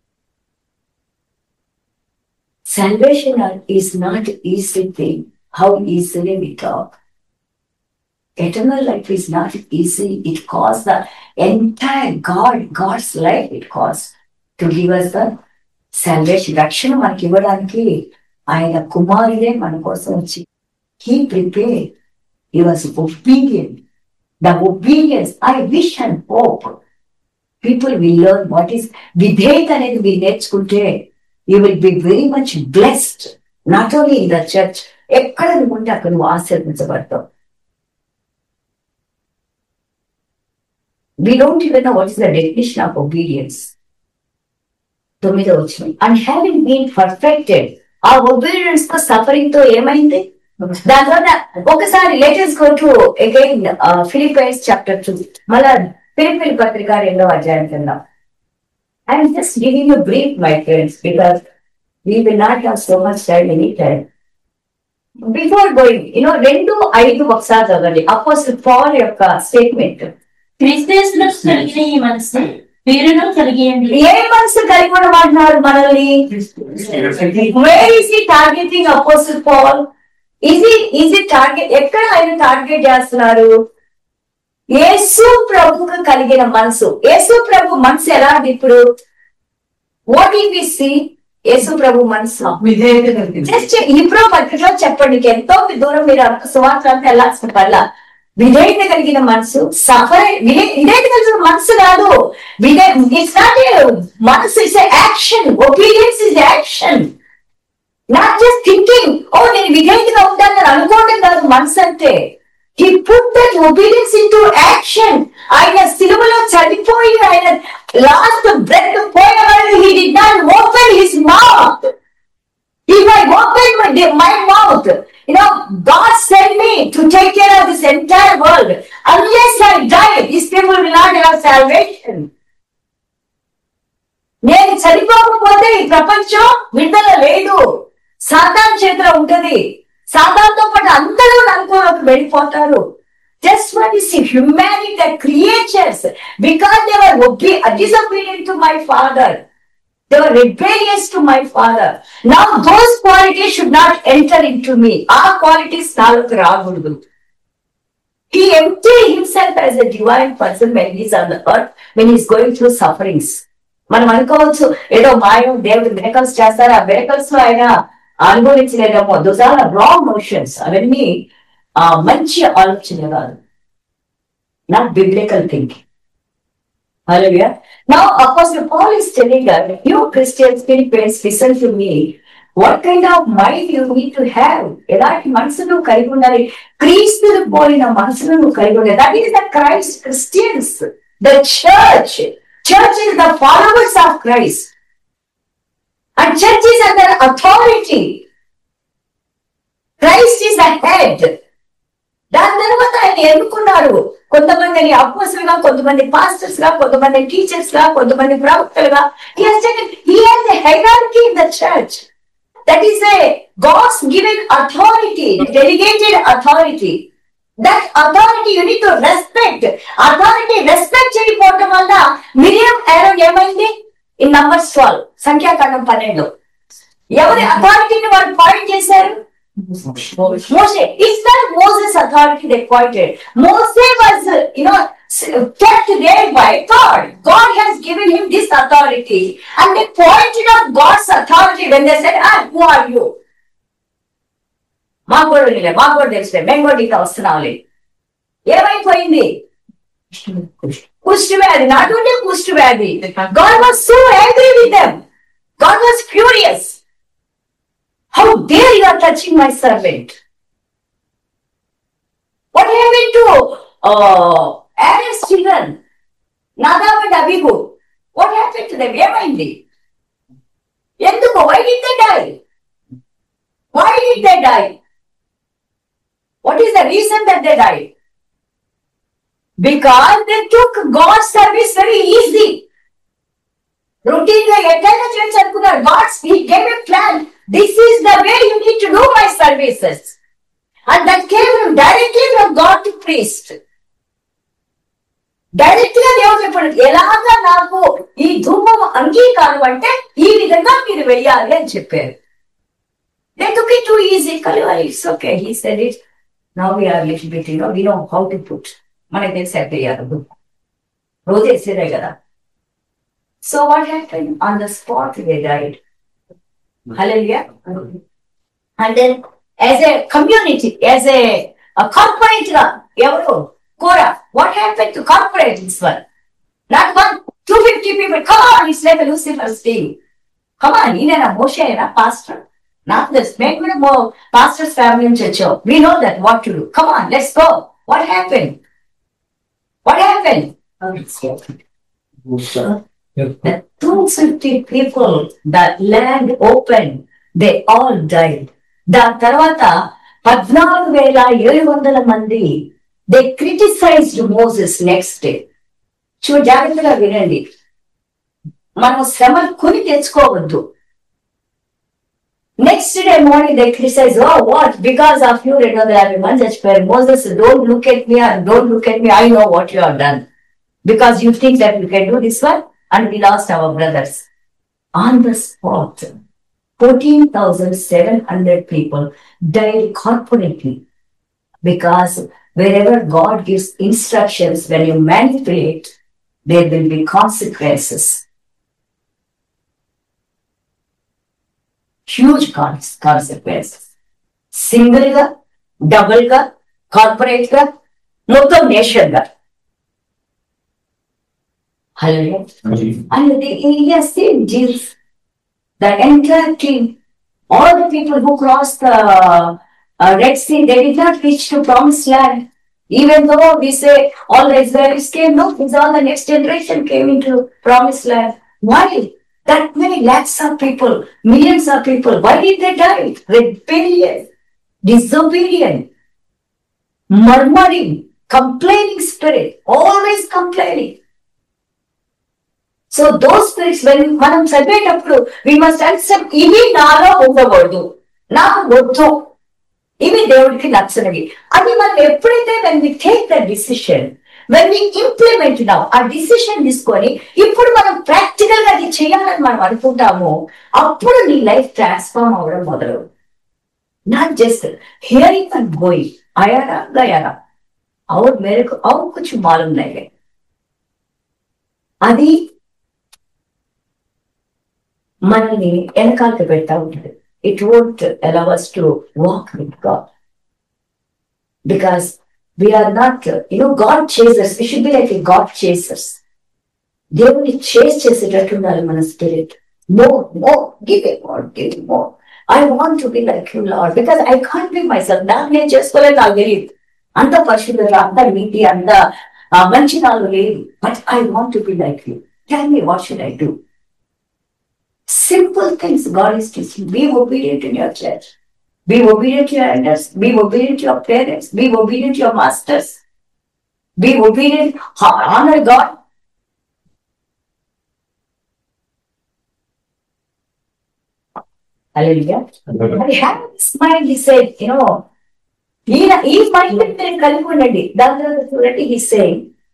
Salvation is not an easy thing. How easily we talk. Eternal life is not easy. It costs the entire God's life. It costs to give us the salvation. Rakshana manaki ivvadaniki ayana kumaride mana kosam vachi. He prepared. He was obedient. The obedience, I wish and hope people will learn what is vidheta anedi we నేర్చుకుంటే you will be very much blessed, not only in the church, ఎక్కడ నువ్వుంటే అక్కడ నువ్వు ఆశీర్వదించబడతావు. We don't even know what is the definition of obedience. 9వ వచనం. And having been perfected, ఆ obedience తో suffering తో ఏమైంది? దాని తర్వాత ఒకసారి letters go to again Philippians chapter 2. మళ్ళా ఫిలిప్పీల పత్రిక 2వ అధ్యాయం కింద. I'm just giving you brief, my friends, because we will not have so much time anytime. Before going, 2:5 ఒకసారి చదవండి. అపోస్టల్ పౌల్ యొక్క స్టేట్మెంట్. క్రీస్తులో కలిగిన ఈ మనసు మీరును కలిగియండి. ఏ మనసు కలిగి ఉండమంటున్నారు మనల్ని? Where is the targeting opposite Paul? Easy target ఎక్కడ ఆయన టార్గెట్ చేస్తున్నారు? యేసు ప్రభుకు కలిగిన మనసు. యేసు ప్రభు మనసు ఎలాంటి? ఇప్పుడు వాట్ ఇఫ్ వి సీ యేసు ప్రభు మనసు విధేయత కలిగింది. జస్ట్ ఇప్పుడు పత్రికలో చెప్పండి. ఎంతో దూరం మీరు సువార్త అంతా వెళ్ళాల్సిన పర్లా. విధేయత కలిగిన మనసు, విధేయత కలిగిన మనసు కాదు. ఇట్స్ నాట్ ఏ మనసు, it's action. Obedience is action, not just thinking. Oh నేను విధేయతగా ఉంటానని అనుకోవడం కాదు మనసు అంటే. He put that obedience into action. ఆయన సిలువలో చనిపోయి ఆయన లాస్ట్ బ్రెత్ పోయే వరకు he did not open his mouth. If I open my mouth, God sent me to take care of this entire world. Unless I die, these people will not have salvation. నేను చనిపోకపోతే ఈ ప్రపంచం విడుదల లేదు, సాతాను చేతిలో ఉంటది. సాతానుతో పాటు అందరూ నరకంలోకి వెళ్ళిపోతారు. Just what is humanity, the creatures, because they were disobedient to my father. They were rebellious to my father. Now those qualities should not enter into me. Our qualities నాలోకి రాకూడదు. He emptied himself as a divine person when he is on the earth, when he is going through sufferings. మనం అనుకోవచ్చు ఏదో మాయం దేవుడు miracles చేస్తారు, ఆ miracles లో ఆయన అనుభవించలేదేమో. Those are wrong notions. అవన్నీ మంచి ఆలోచన కాదు, not biblical thinking. Hallelujah. Now Apostle Paul is telling us, you Christians, Philippines, listen to me. What kind of mind you need to have? ఎలాంటి మనసును కలిగి ఉండాలి? క్రీస్తును పోలిన మనసును నువ్వు కలిగి ఉండాలి. That is the Christ Christians, the church. Church is the followers of Christ. And church is under authority. Christ is the head. దాని తర్వాత ఆయన ఎన్నుకున్నాడు కొంతమందిని అపోస్తలుగా, కొంతమంది పాస్టర్స్ గా, కొంతమంది టీచర్స్ గా, కొంతమంది ప్రవక్తలుగా. He has a hierarchy in the church. That is a God's given authority, delegated authority. That authority you need to respect. Authority respect చేయకపోవటం వల్ల మిరియం ఆరోన్ ఏమైంది? In Numbers 12, సంఖ్యాకాండం 12, ఎవరి అథారిటీని వారు పాయింట్ చేశారు? Moshe. It's not Moses' authority they pointed. Moses was, kept there by God. God has given him this authority. And they pointed out God's authority when they said, who are you? మాకు కూడా తెలిస్తే మేము కూడా ఇంకా వస్తున్నాంలే. ఏమైపోయింది? కుష్టి వ్యాధి. Not only కుష్టి వ్యాధి. God was so angry with them. God was furious. How dare you are touching my servant? What happened to Aaron's children, Nadab and Abihu? What happened to them? ఏమైంది? ఎందుకు? Why did they die? Why did they die? What is the reason that they died? Because they took God's service very easy. Routine గా ఎట్లయినా చేసి అనుకున్నారు. He gave a plan. This is the way you need to do my services. And that came directly from God to priest. Direct గా దేవుడు చెప్పాడు, ఎలాగా నాకు ఈ ధూపం అంగీకారం అంటే ఈ విధంగా మీరు వెయ్యాలి అని చెప్పారు. They took it too easy. It's okay. He said it. Now we are a little bit, we know how to put. మనకి తెలిసి అయిపోయారు, రోజు వేసేదే కదా. So what happened? On the spot they died. Hallelujah. And then as a community, as a corporate, ఎవరు? Korah. What happened to corporate this one? Not 250 people. Come on, it's like a Lucifer's team. Come on, ఈయన మోషే అయినా pastor. Not this. Make me more pastor's family in church. We know that what to do. Come on, let's go. What happened? What happened? The 250 people, that land opened, they all died. దాని తర్వాత 14,700 మంది, they criticized Moses next day. జాగ్రత్తగా వినండి, మనం శ్రమలు కొని తెచ్చుకోవద్దు. Next day morning they criticize, what? Because of you, 250 మంది చచ్చిపోయారు. Moses, don't look at me, or don't look at me, I know what you have done. Because you think that you can do this one. and we lost our brothers. On the spot, 14,700 people died corporately, because wherever God gives instructions, when you manipulate, there will be consequences. Huge consequences. Single గా, double గా, corporate గా, మొత్తం nation గా. And he has seen Jesus, the entire team, all the people who crossed the Red Sea, they did not reach to promised land. Even though we say all the Israelis came, no, it's all the next generation came into promised land. Why? That many lakhs of people, millions of people, why did they die? Rebellion, disobedient, murmuring, complaining spirit, always complaining. So those spirits, when మనం చదివేటప్పుడు we must accept, ఇవి నాలో ఉండకూడదు, నాకు వద్దు, ఇవి దేవుడికి నచ్చనివి. అది మనం ఎప్పుడైతే when we take the decision, when we implement now, ఆ డిసిషన్ తీసుకొని ఇప్పుడు మనం ప్రాక్టికల్ గా అది చేయాలని మనం అనుకుంటాము, అప్పుడు నీ లైఫ్ ట్రాన్స్ఫార్మ్ అవ్వడం మొదలు. Not just hearing and going, అయారా గయారా और मेरे को और कुछ मालूम नहीं है. అది మనల్ని వెనకాలకి పెడతా ఉంటుంది. It won't allow us to walk with God. Because we are not, God chases. We should be like a God chasers. దేవుని చేస్ చేసేటట్టు ఉండాలి మన spirit. More, give it more, give it more. I want to be like you, Lord, because I can't be myself. నాకు నేను చేసుకోలేదు, నాకు తెలియదు. అంత పరిశుద్ధత, అంత నీతి, అంత మంచి నాలు లేదు. But I want to be like you. Tell me, what should I do? Simple things God is teaching. Be obedient in your church. Be obedient to your elders. Be obedient to your parents. Be obedient to your masters. Be obedient. Honor God. Hallelujah. I have this mind, he said, ఈ mind నేను కలిగి ఉండండి. దాని తర్వాత చూడండి, he's saying,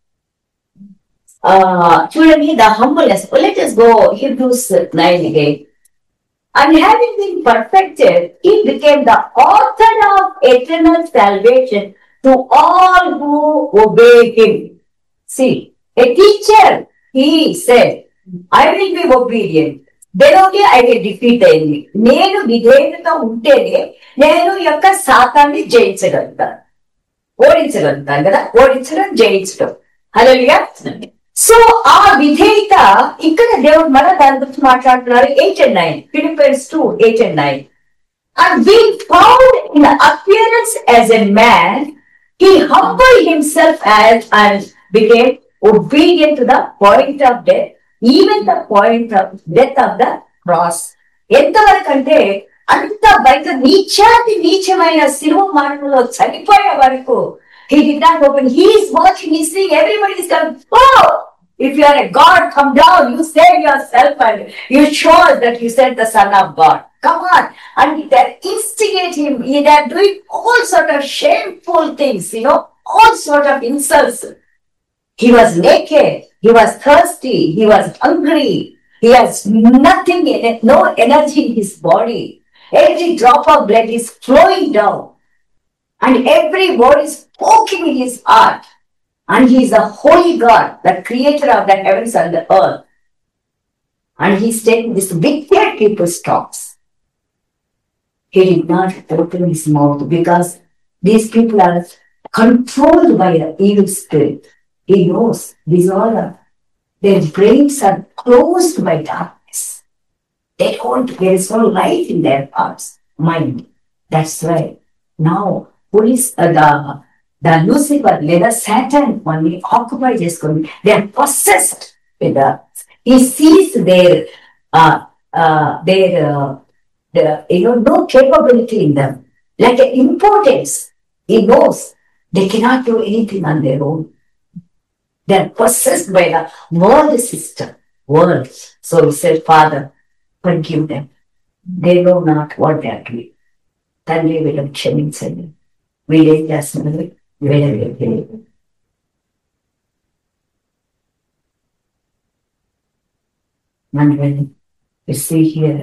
చూడండి, the humbleness. Let us go Hebrews 9 again. And having been perfected, he became the author of eternal salvation to all who obey him. See, a teacher, he said, I will be obedient. Then only I will defeat the enemy. నేను విధేయతతో ఉంటేనే నేను యొక్క సాతాన్ని జయించగలుగుతాను. ఓడించగలుగుతాను కదా, ఓడించడం, జయించడం. హల్లెలూయా. So ఆ విధేయత ఇక్కడ దేవుడు మన దాని గురించి మాట్లాడుతున్నారు. 8 and 9, Philippians 2, 8 and 9. And being found in appearance as a man, he humbled himself and became obedient to the point of death, even the point of death of the cross. ఎంతవరకు అంటే అంత బయట నీచమైన శిలువ మరణంలో చనిపోయే వరకు he did not open. He is watching, he is seeing, everybody is going, oh, if you are a God, come down, you save yourself and you show us that you sent the Son of God. Come on. And they instigate him. They are doing all sort of shameful things, all sort of insults. He was naked. He was thirsty. He was hungry. He has nothing in it, no energy in his body. Every drop of blood is flowing down. And every word is poking in his heart. And he is the holy God, the creator of the heavens and the earth. And he's taking this wicked people's talks. He did not open his mouth because these people are controlled by the evil spirit. He knows these all are, their brains are closed by darkness. There is no light in their hearts, mind. That's right. Now, police, the Lucifer, లేదా Satan, only occupy చేసుకొని, they are possessed with he sees their no capability in them, like an impotence. He knows they cannot do anything on their own. They are possessed by the world system, world. So he said, Father, forgive them. They know not what they are doing. తండ్రి వీళ్ళని క్షమించండి, వీళ్ళేం చేస్తున్నారు, వీళ్ళ And when you see here,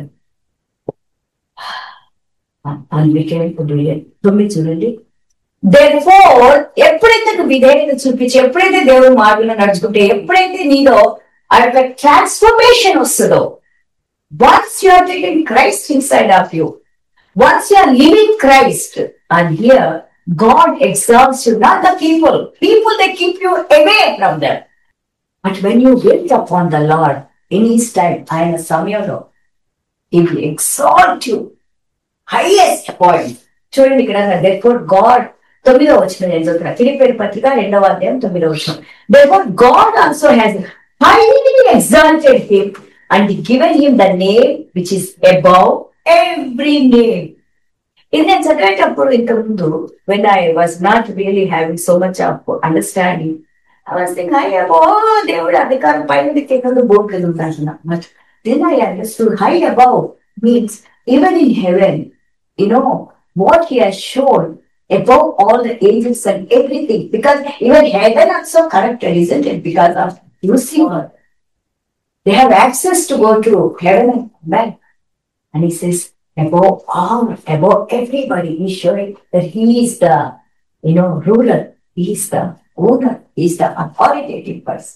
and we can do it. చూడండి. Therefore, ఎప్పుడైతే నువ్వు విధేయత చూపించి, ఎప్పుడైతే దేవుడు మార్గంలో నడుచుకుంటే, ఎప్పుడైతే నీలో ఆ యొక్క ట్రాన్స్ఫర్మేషన్ వస్తుందో, once you are taking Christ inside of you, once you are living Christ, and here God exalts you, not the people. People, they keep you away from them. But when you wait upon the Lord in His time, ఆయన సమయంలో He will exalt you highest point. చూడండి ఇక్కడ, therefore God, 9వ వచనం నేను చదువుతున్నా, ఫిలిప్పీయుల పత్రిక 2వ అధ్యాయం 9వ వచనం. Therefore God also has highly exalted him and given him the name which is above every name. ఇది నేను చదివేటప్పుడు ఇంతకుముందు, when I was not really having so much of understanding, I was thinking, దేవుడు అధికారం పైన కింద బోర్డు కింద ఉంటాను. But then I understood high above means even in heaven, what He has shown above all the angels and everything, because even heaven also corrupted, isn't it? Because of Lucifer. They have access to go to heaven and come back. And He says, above all, above everybody, He's showing that He is the, ruler. He is the owner. He is the authoritative person.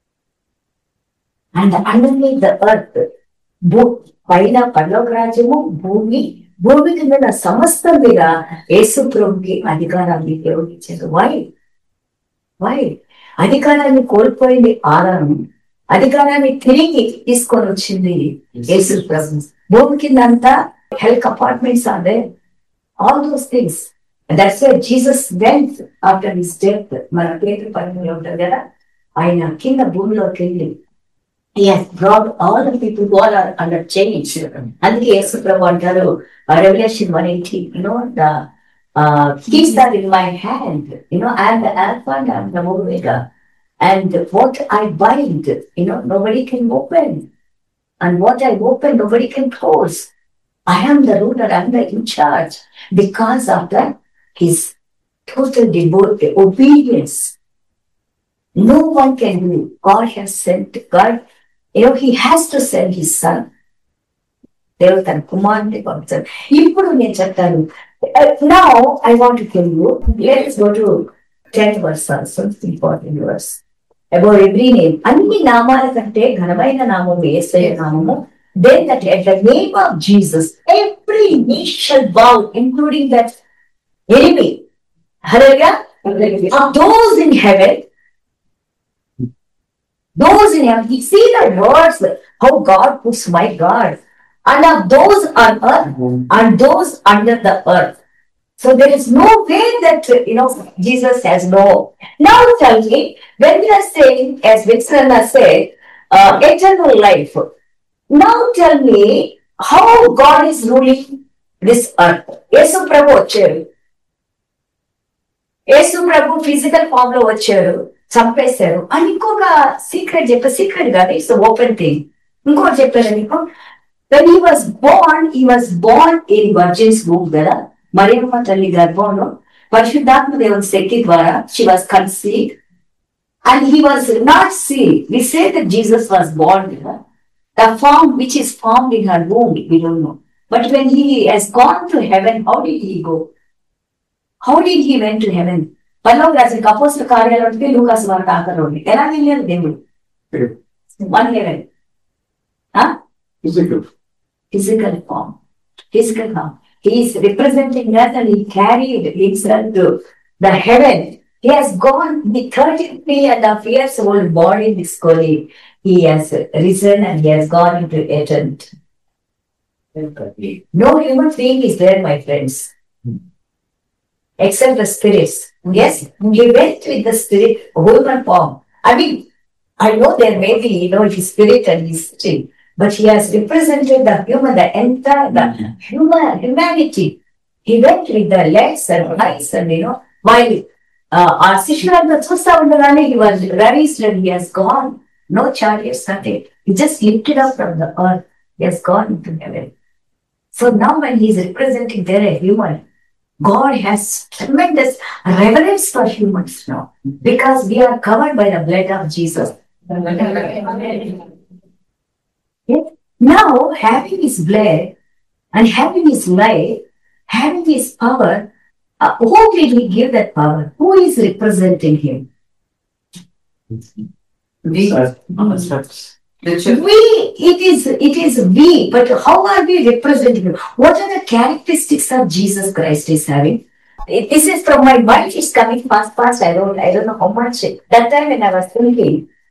And underneath the earth, పైన పరలోక రాజ్యము, భూమి కింద సమస్తం మీద యేసు ప్రభుకి అధికారాన్ని దేవుడు ఇచ్చారు. వై అధికారాన్ని కోల్పోయింది ఆదాము, అధికారాన్ని తిరిగి తీసుకొని వచ్చింది యేసు ప్రభు. భూమి కింద అంతా hell compartments are there, all those things. That's why Jesus went after his death. మన పేరు పరంలో ఉంటుంది కదా, ఆయన కింద భూమిలోకి వెళ్ళి He has brought all the people who are under change. అందుకే యేసు ప్రభు అంటారు, Revelation 1:18, the keys are in my hand, I am the Alpha and I am the Omega, and what I bind, nobody can open, and what I open, nobody can close. I am the ruler, I am the in charge, because of that His total devoted obedience. No one can do it. God has sent, He has to send His Son. దేవుడు తన కుమారుని పంపించారు. ఇప్పుడు నేను చెప్తాను. Now I want to tell you, let's go to 10th verse also, important verse. Above every name, అన్ని నామాల కంటే ఘనమైన నామము యేసయ్య నామము. Then that at the name of Jesus, every knee shall bow, including that enemy. Hallelujah. Of those in heaven, those in heaven, you see the words, how God puts, my God, and of those on earth and those under the earth. So there is no way that, Jesus has no. Now tell me, when we are saying, as Viksana said, eternal life, now tell me how God is ruling this earth. Yesu Prabhu వచ్చారు, యేసు ప్రభు physical form లో వచ్చారు, చంపేశారు అని ఇంకొక secret చెప్పారు. Secret కాదు, it's open thing. ఇంకోటి చెప్పారు నీకు, when he was born in virgin's womb కదా, మరియమ్మ తల్లి గర్భంలో పరిశుద్ధాత్మ దేవుని శక్తి ద్వారా she was conceived and he was not seen. We say that Jesus was born, the form which is formed in her womb, we don't know. But when he has gone to heaven, how did he go? How did he went to heaven? పరలోక రాజ్యానికి అపోస్తల కార్యాలయంలో లూకాసు వార్త ఆఖరిలో ఉంది. ఎలా వెళ్ళారు దేవుడు? One heaven, physical form. He is representing that and he carried himself to the heaven. He has gone the 33.5 years old body physically. He has risen and he has gone into eternity. No human being is there, my friends, except the spirits. Yes, he went with the spirit, human form. I mean, I know there may be, his spirit and his sitting, but he has represented the human, the entire humanity. He went with the legs and eyes and, while our శిష్యులంతా చూస్తా ఉండగానే he was raised and he has gone. No chariots, nothing. He just lifted up from the earth. He has gone into heaven. So now when he is representing there a human, God has tremendous reverence for humans now, because we are covered by the blood of Jesus. Now, having his blood and having his life, having his power, who did he give that power? Who is representing him? We, the church. It is we, but how are we representing him? What are the characteristics of Jesus Christ is having? This is from my mind, it's coming fast. I don't know how much. That time when I was thinking,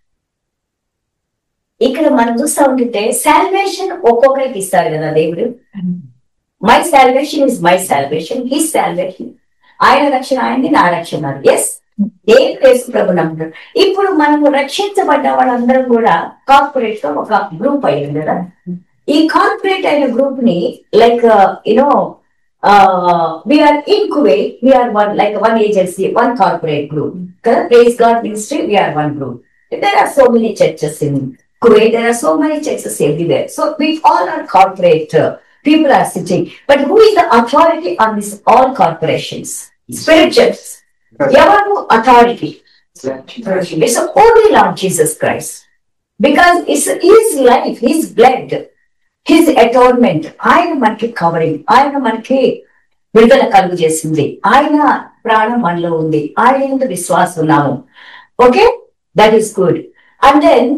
ఇక్కడ మనం చూస్తా ఉంటుంటే salvation ఒక్కొక్కరికి ఇస్తారు కదా దేవుడు. My salvation is my salvation, his salvation, ఆయన రక్షణ ఆయనది, నా రక్షణ నాది. ఎస్, దేవుడు యేసు ప్రభు నమ్ముతాడు. ఇప్పుడు మనము రక్షించబడ్డ వాళ్ళందరం కూడా కార్పొరేట్ గా ఒక గ్రూప్ అయ్యింది కదా. ఈ కార్పొరేట్ అయిన గ్రూప్ ని like you know we are in Kuwait, we are one agency, one corporate group కదా. Praise God ministry, we are one group. There are so many churches in Kuwait, there are so many churches everywhere. So we all are corporate. People are sitting. But who is the authority on this all corporations? Spirituals. Yavaru authority. It's only Lord Jesus Christ. Because it's his life, his blood, his atonement. ఆయన మనకి covering, ఆయన మనకి విడుదల కలుగు చేసింది, ఆయన ప్రాణం మనలో ఉంది, ఆయన ఎందు విశ్వాసం ఉన్నాము. Okay, that is good. And then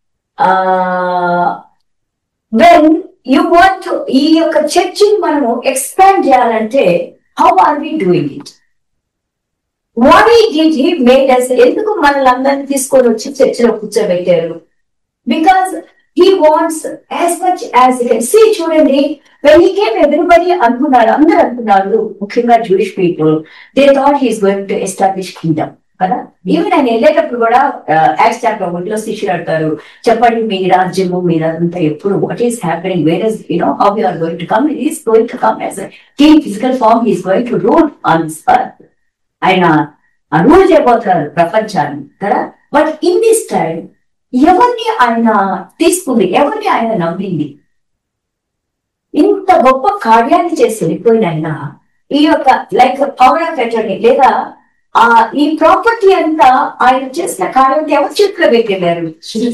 when you want to ఈ యొక్క చర్చిని మనము ఎక్స్పాండ్ చేయాలంటే how are we doing it? What he made us, ఎందుకు మనల్ని అందరినీ తీసుకొని వచ్చి చర్చిలో కూర్చోబెట్టారు? Because he wants as much as you can see. చూడండి, when he came everybody అనుకున్నారు, అందరూ అనుకున్నారు, ముఖ్యంగా Jewish people, they thought he is going to establish kingdom కదా. ఈవెన్ ఆయన వెళ్ళేటప్పుడు కూడా యాక్ట్స్ చాప్టర్ 1లో శిష్యులు అడతారు, చెప్పండి మీ రాజ్యము మీరంతా ఎప్పుడు, what is happening, where is how you are going to come. Is going to come as a king, physical form, he is going to rule on this earth. ఆయన rule చేయబోతున్నారు ప్రపంచాన్ని కదా. But in this time ఎవరిని ఆయన తీసుకుంది, ఎవరిని ఆయన నమ్మింది? ఇంత గొప్ప కార్యాన్ని చేసి వెళ్ళిపోయిన ఆయన ఈ యొక్క లైక్ పవర్ ఆఫ్ అటర్నీ లేదా ఈ ప్రాపర్టీ అంతా ఆయన చేసిన కార్యం ఎవరి చేతిలో పెట్టేవారు?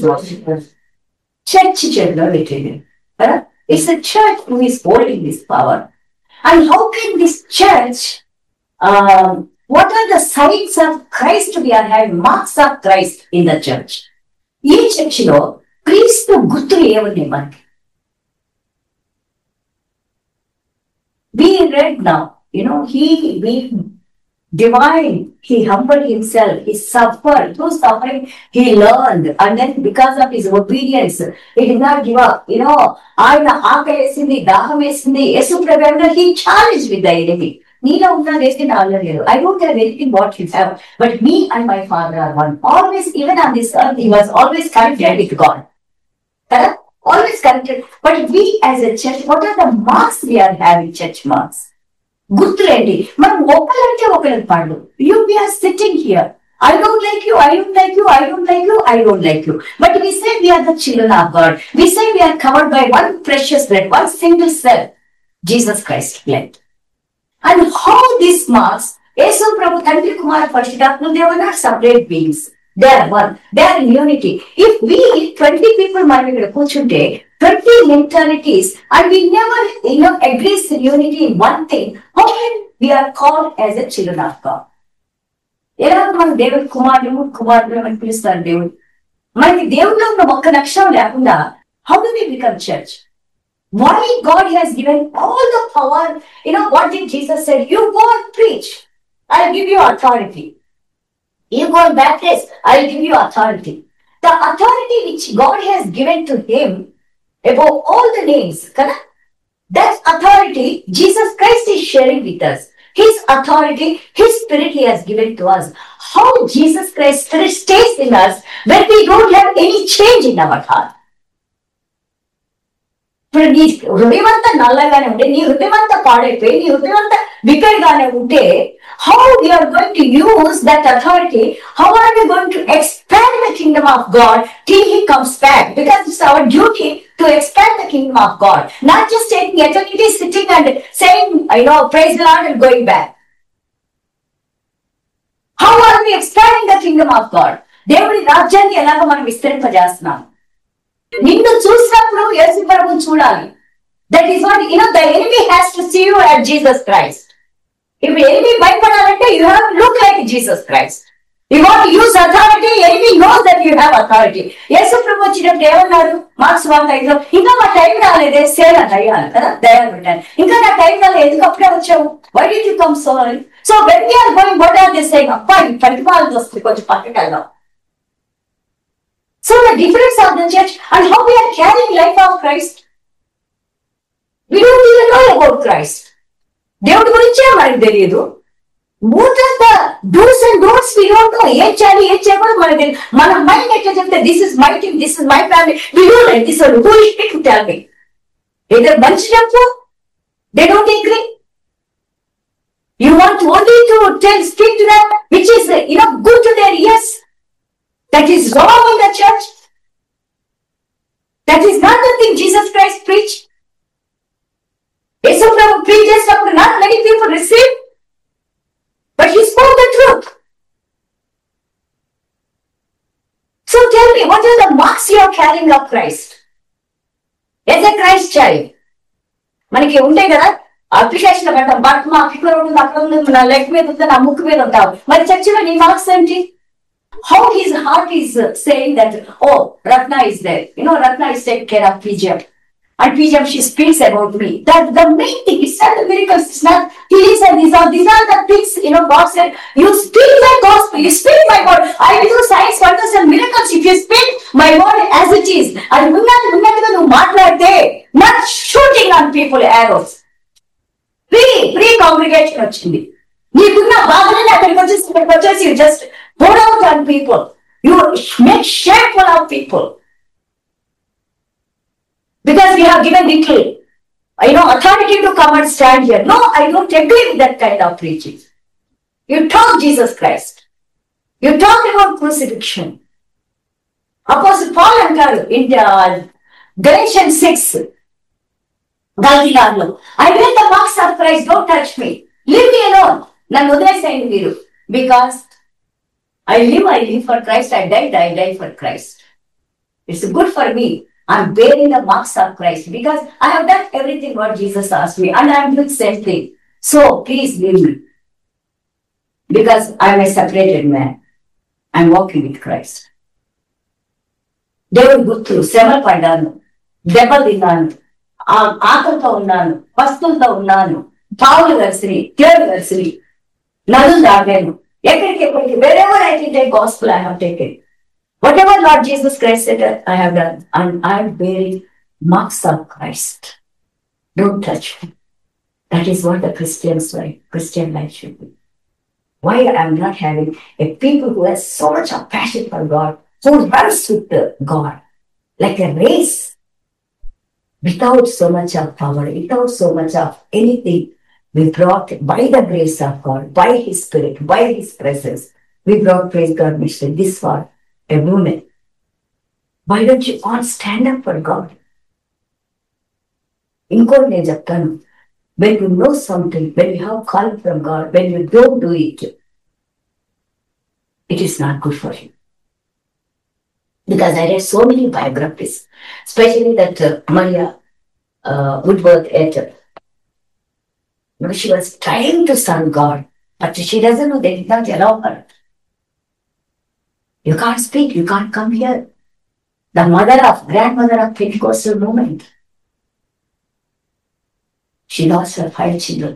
చర్చ్ చేతిలో పెట్టేవారు కదా. It's the church who is holding this power. And how can this church, what are the signs of Christ we are having, marks of Christ in the church? ఈ చర్చ్ లో క్రీస్తు గుర్తులు ఏమున్నాయి మనకి? We read now, he divine, he humbled himself, he suffered. Through suffering, he learned. And then because of his obedience, he did not give up. ఆయన ఆకలేసింది, దాహం వేసింది, యేసు ప్రభువును he challenged with the enemy. నీలో ఉన్నదేసి నాలో లేదు. I don't have anything what you have, but me and my Father are one. Always, even on this earth, he was always connected with God. Correct? Always connected. But we as a church, what are the marks we are having, church marks? గుర్తులేండి. మనం ఒకళ్ళంటే ఒకళ్ళకి పడదు. We are sitting here. I don't like you, I don't like you, I don't like you, I don't like you. But we say we are the children of God. We say we are covered by one precious blood, one single cell, Jesus Christ blood. And how these marks, Yesu Prabhu, Tandri Kumar, Parshitaatma, they were not separate beings. They are one. They are in unity. If we 20 people might be కూర్చుంటే 20 mentalities and we never agrees in unity in one thing, how can we are called as a children of God? ఎలా మనం దేవుడి కుమారుడు అని పిలుస్తారు? దేవుడు మనకి దేవుడిలో ఉన్న ఒక్క నక్షం లేకుండా how do we become church? Why God has given all the power? What did Jesus say? You go and preach. I'll give you authority. You go and baptize, I'll give you authority. The authority which God has given to him above all the names, correct? That authority Jesus Christ is sharing with us. His authority, His Spirit He has given to us. How Jesus Christ's Spirit stays in us when we don't have any change in our heart. ఇప్పుడు నీ హృదయం అంతా నల్లగానే ఉంటే, నీ హృదయం అంతా పాడైపోయి, నీ హృదయం అంతా వికర్గానే ఉంటే, how we are going to use that authority? How are we going to expand the kingdom of God till He comes back? Because it's our duty to expand the kingdom of God, not just taking eternity, sitting and saying, praise the Lord and going back. How are we expanding the kingdom of God? దేవుడి రాజ్యాన్ని ఎలాగ మనం విస్తరింపజేస్తున్నాం? నిన్ను చూసినప్పుడు నువ్వు యేసు ప్రభువుని చూడాలి. That is what the enemy has to see you at Jesus Christ. ఇప్పుడు ఎనిమీ భయపడాలంటే you have look like Jesus Christ. You want use authority, enemy knows that you have authority. యేసు ప్రభు వచ్చినప్పుడు ఏమన్నారు మార్క్స్ 1:5లో, ఇంకా మా టైం రాలేదే, సేన దయ్యాలి కదా, దయ్యాలు పెట్టాను, ఇంకా నా టైం రాలేదు, ఎందుకు అప్పుడే వచ్చావు, why did you come so early? So when we are going what are they saying, అబ్బా ఈ పరిపాలన వస్తుంది, కొంచెం పక్కకి వెళ్దాం. So the difference of the church and how we are carrying life of Christ. We don't even know about Christ. దేవుడి గురించే మనకు తెలియదు. What are the do's and don'ts we don't know. ఏం చేయాలి ఏం చేయకూడదు మనకు తెలియదు. మన మైండ్ ఎట్లా చెప్తే this is my team, this is my family, we don't like this one. Who is it to tell me? Either మంచి చెప్పు, they don't agree. You want only to speak to them which is good to their ears. That is wrong in the church. That is not the thing Jesus Christ preached. Yesu Prabhu preaches something not many people receive, but he spoke the truth. So tell me, what are the marks you are carrying of Christ? As a Christ child. మనకి ఉంటాయి కదా application పెట్టాం, but మా అక్కడ ఉంటుంది, అక్కడ ఉంది, నా లెగ్ మీద ఉంది, నా ముక్కు మీద ఉంటావు. మరి చర్చిలో నీ మార్క్స్ ఏంటి? How his heart is saying that, oh, Ratna is there. Ratna is taking care of PGM. And PGM, she speaks about me. That the main thing, it's not the miracles, it's not healings and these are the things, God said, you speak my gospel, you speak my word. I will do signs, wonders and miracles if you speak my word as it is. And ఉన్నట్టుగా నువ్వు మాట్లాడితే, not shooting on people arrows. Free congregation వచ్చింది. నీకున్న బాధలని అక్కడికి వచ్చేసి you just pour out on people. You make shameful of people. Because we have given little, authority to come and stand here. No, I don't agree with that kind of preaching. You talk Jesus Christ. You talk about crucifixion. Apostle Paul antaru in Galatians 6, Galatians, I wear the marks of Christ, don't touch me. Leave me alone. Nannu వదిలేసేయండి మీరు. Because I live for Christ. I die for Christ. It's good for me. I'm bearing the marks of Christ because I have done everything what Jesus asked me and I'm doing the same thing. So please leave me. Because I'm a separated man. I'm walking with Christ. దేవుడు గుర్తు, శ్రమలు పడ్డాను, దెబ్బలు తిన్నాను, ఆకలితో ఉన్నాను, పస్తులతో ఉన్నాను, పావులు కలిసి, తేలు కలిసి, నదులు దాటాను. ఎక్కడికి wherever I can take gospel, I have taken. Whatever Lord Jesus Christ said, I have done. And I am bearing marks of Christ. Don't touch me. That is what the Christian life should be. Why I am not having a people who has so much of passion for God, who runs with God, like a race, without so much of power, without so much of anything. We brought by the grace of God, by His Spirit, by His presence. We brought, praise God, mission this far, a woman. Why don't you all stand up for God? ఇంకోటి నేను చెప్తాను, when you know something, when you have call from God, when you don't do it, it is not good for you. Because I read so many biographies, especially that Maria Woodworth Etter. She was trying to serve God, but she doesn't know, they did not allow her. You can't speak, you can't come here. The grandmother of Pentecostal movement. She lost her 5 children.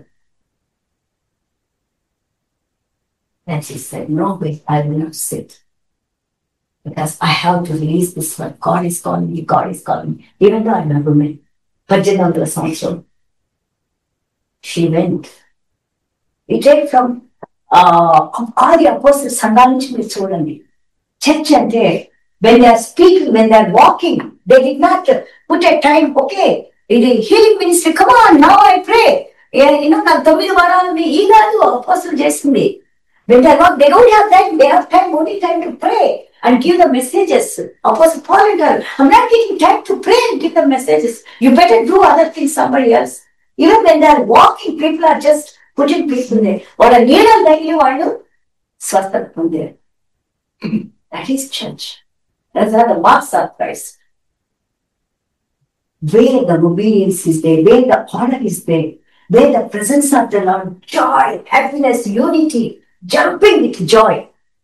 And she said, no way, I will not sit. Because I have to release this one. God is calling me, God is calling me. Even though I'm a woman. Bhajanandra also. She went. We take from all the apostles, సంఘాల నుంచి మీరు చూడండి. Church అంటే when they are speaking, when they are walking, they did not put a time, okay, ఇది healing ministry, come on, now I pray. నాకు 9 వారాలు ఈ కాదు అపోస్తలు చేసింది. When they walk, they don't have time, they have time, only time to pray and give the messages. Apostle Paul antaru, I'm not giving time to pray and give the messages. You better do other things somebody else. Even when they are walking, people are just putting people there. Or a needle daily వాళ్ళు స్వస్థత పొందారు. That is church. Those are the marks of Christ. where the obedience is there, where the honor is there, where the presence of the Lord, joy, happiness, unity, jumping with joy.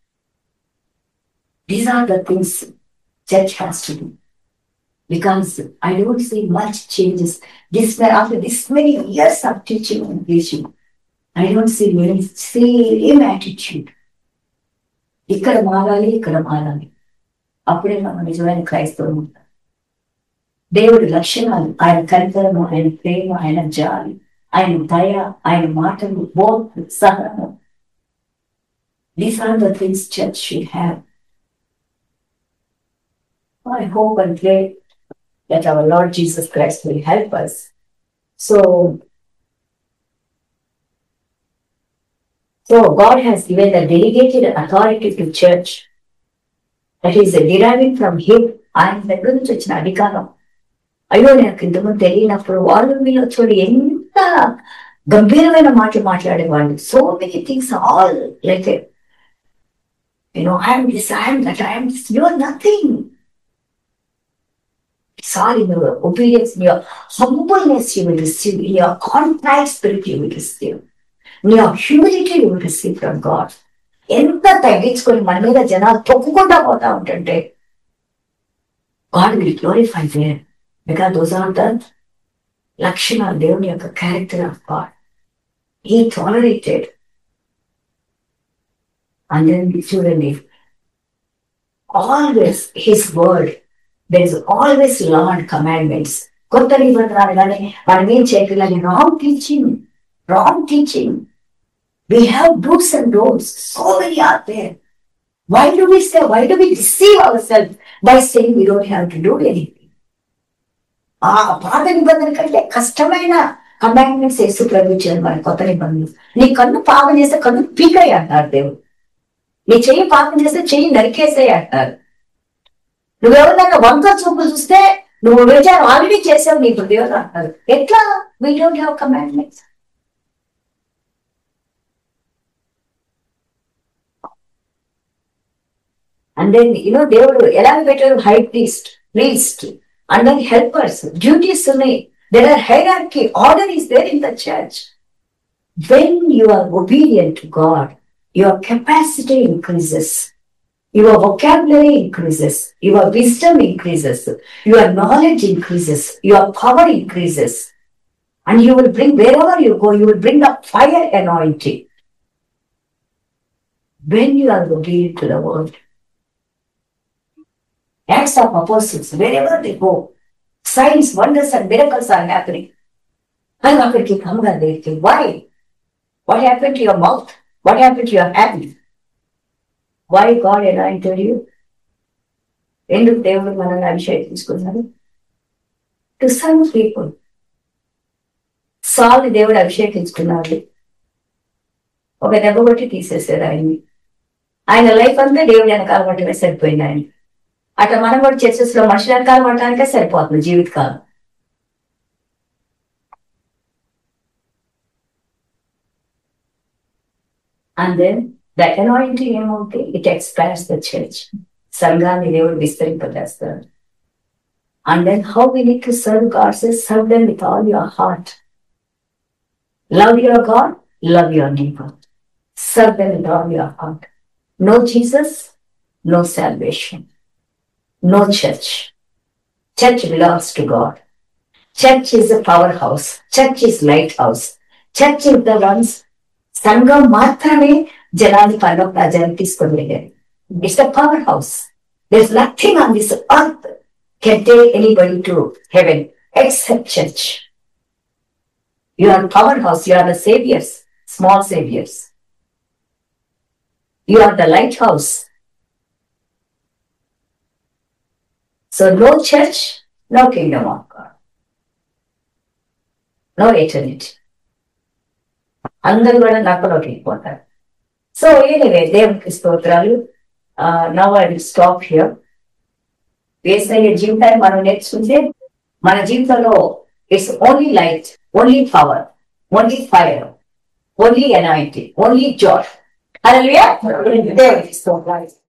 These are the things church has to do. Because I don't see much changes. After this many years of teaching and preaching, I don't see many same attitude. ఇక్కడ మారాలి అప్పుడే మనం నిజమైన క్రైస్తవం ఉంటాం. దేవుడి లక్షణాలు, ఆయన కనికరము, ఆయన ప్రేమ, ఆయన జాలి, ఆయన దయ, ఆయన మాటలు, బోధ, సహనము. These are the things church should have. I hope and pray that our Lord Jesus Christ will help us. So God has given the delegated authority to church. That is deriving from him. ఆయన దగ్గర నుంచి వచ్చిన అధికారం. అయ్యో నాకు ఇంతకుముందు తెలియనప్పుడు వాళ్ళు వీళ్ళు చూడు ఎంత గంభీరమైన మాటలు మాట్లాడేవాళ్ళు. So many things all like I am this, I am that, I am this. You are nothing. It's all in your obedience, in your humbleness you will receive, in your contrite spirit you will receive, in your humility you will receive from God. ఎంత తగ్గించుకొని మన మీద జనాలు తొక్కుకుండా పోతా ఉంటుంటే God will glorify there. Because those are the లక్షణాలు దేవుని యొక్క character of God. He tolerated. And then చూడండి, always his word, there is always law and commandments. కొత్త నిబంధన కానీ మనం ఏం చేయగలని wrong teaching. We have do's and don'ts. So many are there. Why do we deceive ourselves by saying we don't have to do anything? ఆ పాత నిబంధన కంటే కష్టమైన కమాండ్మెంట్స్ యేసు ప్రభు ఇచ్చారు మన కొత్త నిబంధనలు. నీ కన్ను పాపం చేస్తే కన్ను పీకాయి అంటారు దేవుడు. నీ చెయ్యి పాపం చేస్తే చెయ్యి నరికేసాయి అంటారు. నువ్వెవరిదైనా వంక చూపు చూస్తే నువ్వు విచారం ఆల్రెడీ చేసావు నీ దేవుడు అంటారు. ఎట్లా? We don't have commandments. And then దేవుడు ఎలా పెట్టారు? High priest, and then helpers, duties ఉన్నాయి. There are hierarchy, order is there in the church. When you are obedient to God, your capacity increases, your vocabulary increases, your wisdom increases, your knowledge increases, your power increases, and you will bring, wherever you go, you will bring the fire anointing. When you are obedient to the word. Acts of Apostles, wherever they go, signs, wonders and miracles are happening. And అక్కడికి కమ్గా దేనికి? Why? What happened to your mouth? What happened to your hand? Why God anointed you? ఎందుకు దేవుడు మనల్ని అభిషేకించుకున్నాడు? To serve people. సాల్ దేవుడు అభిషేకించుకున్నాడు. ఒక దెబ్బ కొట్టి తీసేసారు ఆయన్ని. ఆయన లైఫ్ అంతా దేవుడు వెనకాల పట్టమే సరిపోయింది ఆయన. అట్లా మనం కూడా చర్చెస్ లో మనుషుల వెనకాల పడటానికే సరిపోతుంది జీవితకాలం. And then the anointing ఏమవుతుంది? It expands the church. సంఘాన్ని దేవుడు విస్తరింపజేస్తాడు. And then how we need to serve God? Says serve them with all your heart. Love your God, love your neighbor. Serve them with all your heart. No Jesus, no salvation. No church. Church belongs to God. Church is a powerhouse. Church is lighthouse. Church is the ones. సంఘం మాత్రమే జనాన్ని పరలోక రాజ్యానికి తీసుకొని వెళ్ళారు. It's a powerhouse. There's nothing on this earth can take anybody to heaven except church. You are powerhouse. You are the saviors, small saviors. You are the lighthouse. So no church, no kingdom of God. No eternity. అందరూ కూడా నక్కలోకి వెళ్ళిపోతారు. So anyway దేవునికి స్తోత్రాలు. Now I will stop here. యేసయ్య జీవితాన్ని మనం నేర్చుకుంటే మన జీవితంలో it's only light, only power, only fire, only anointing, only joy. Hallelujah. దేవునికి స్తోత్రాలు.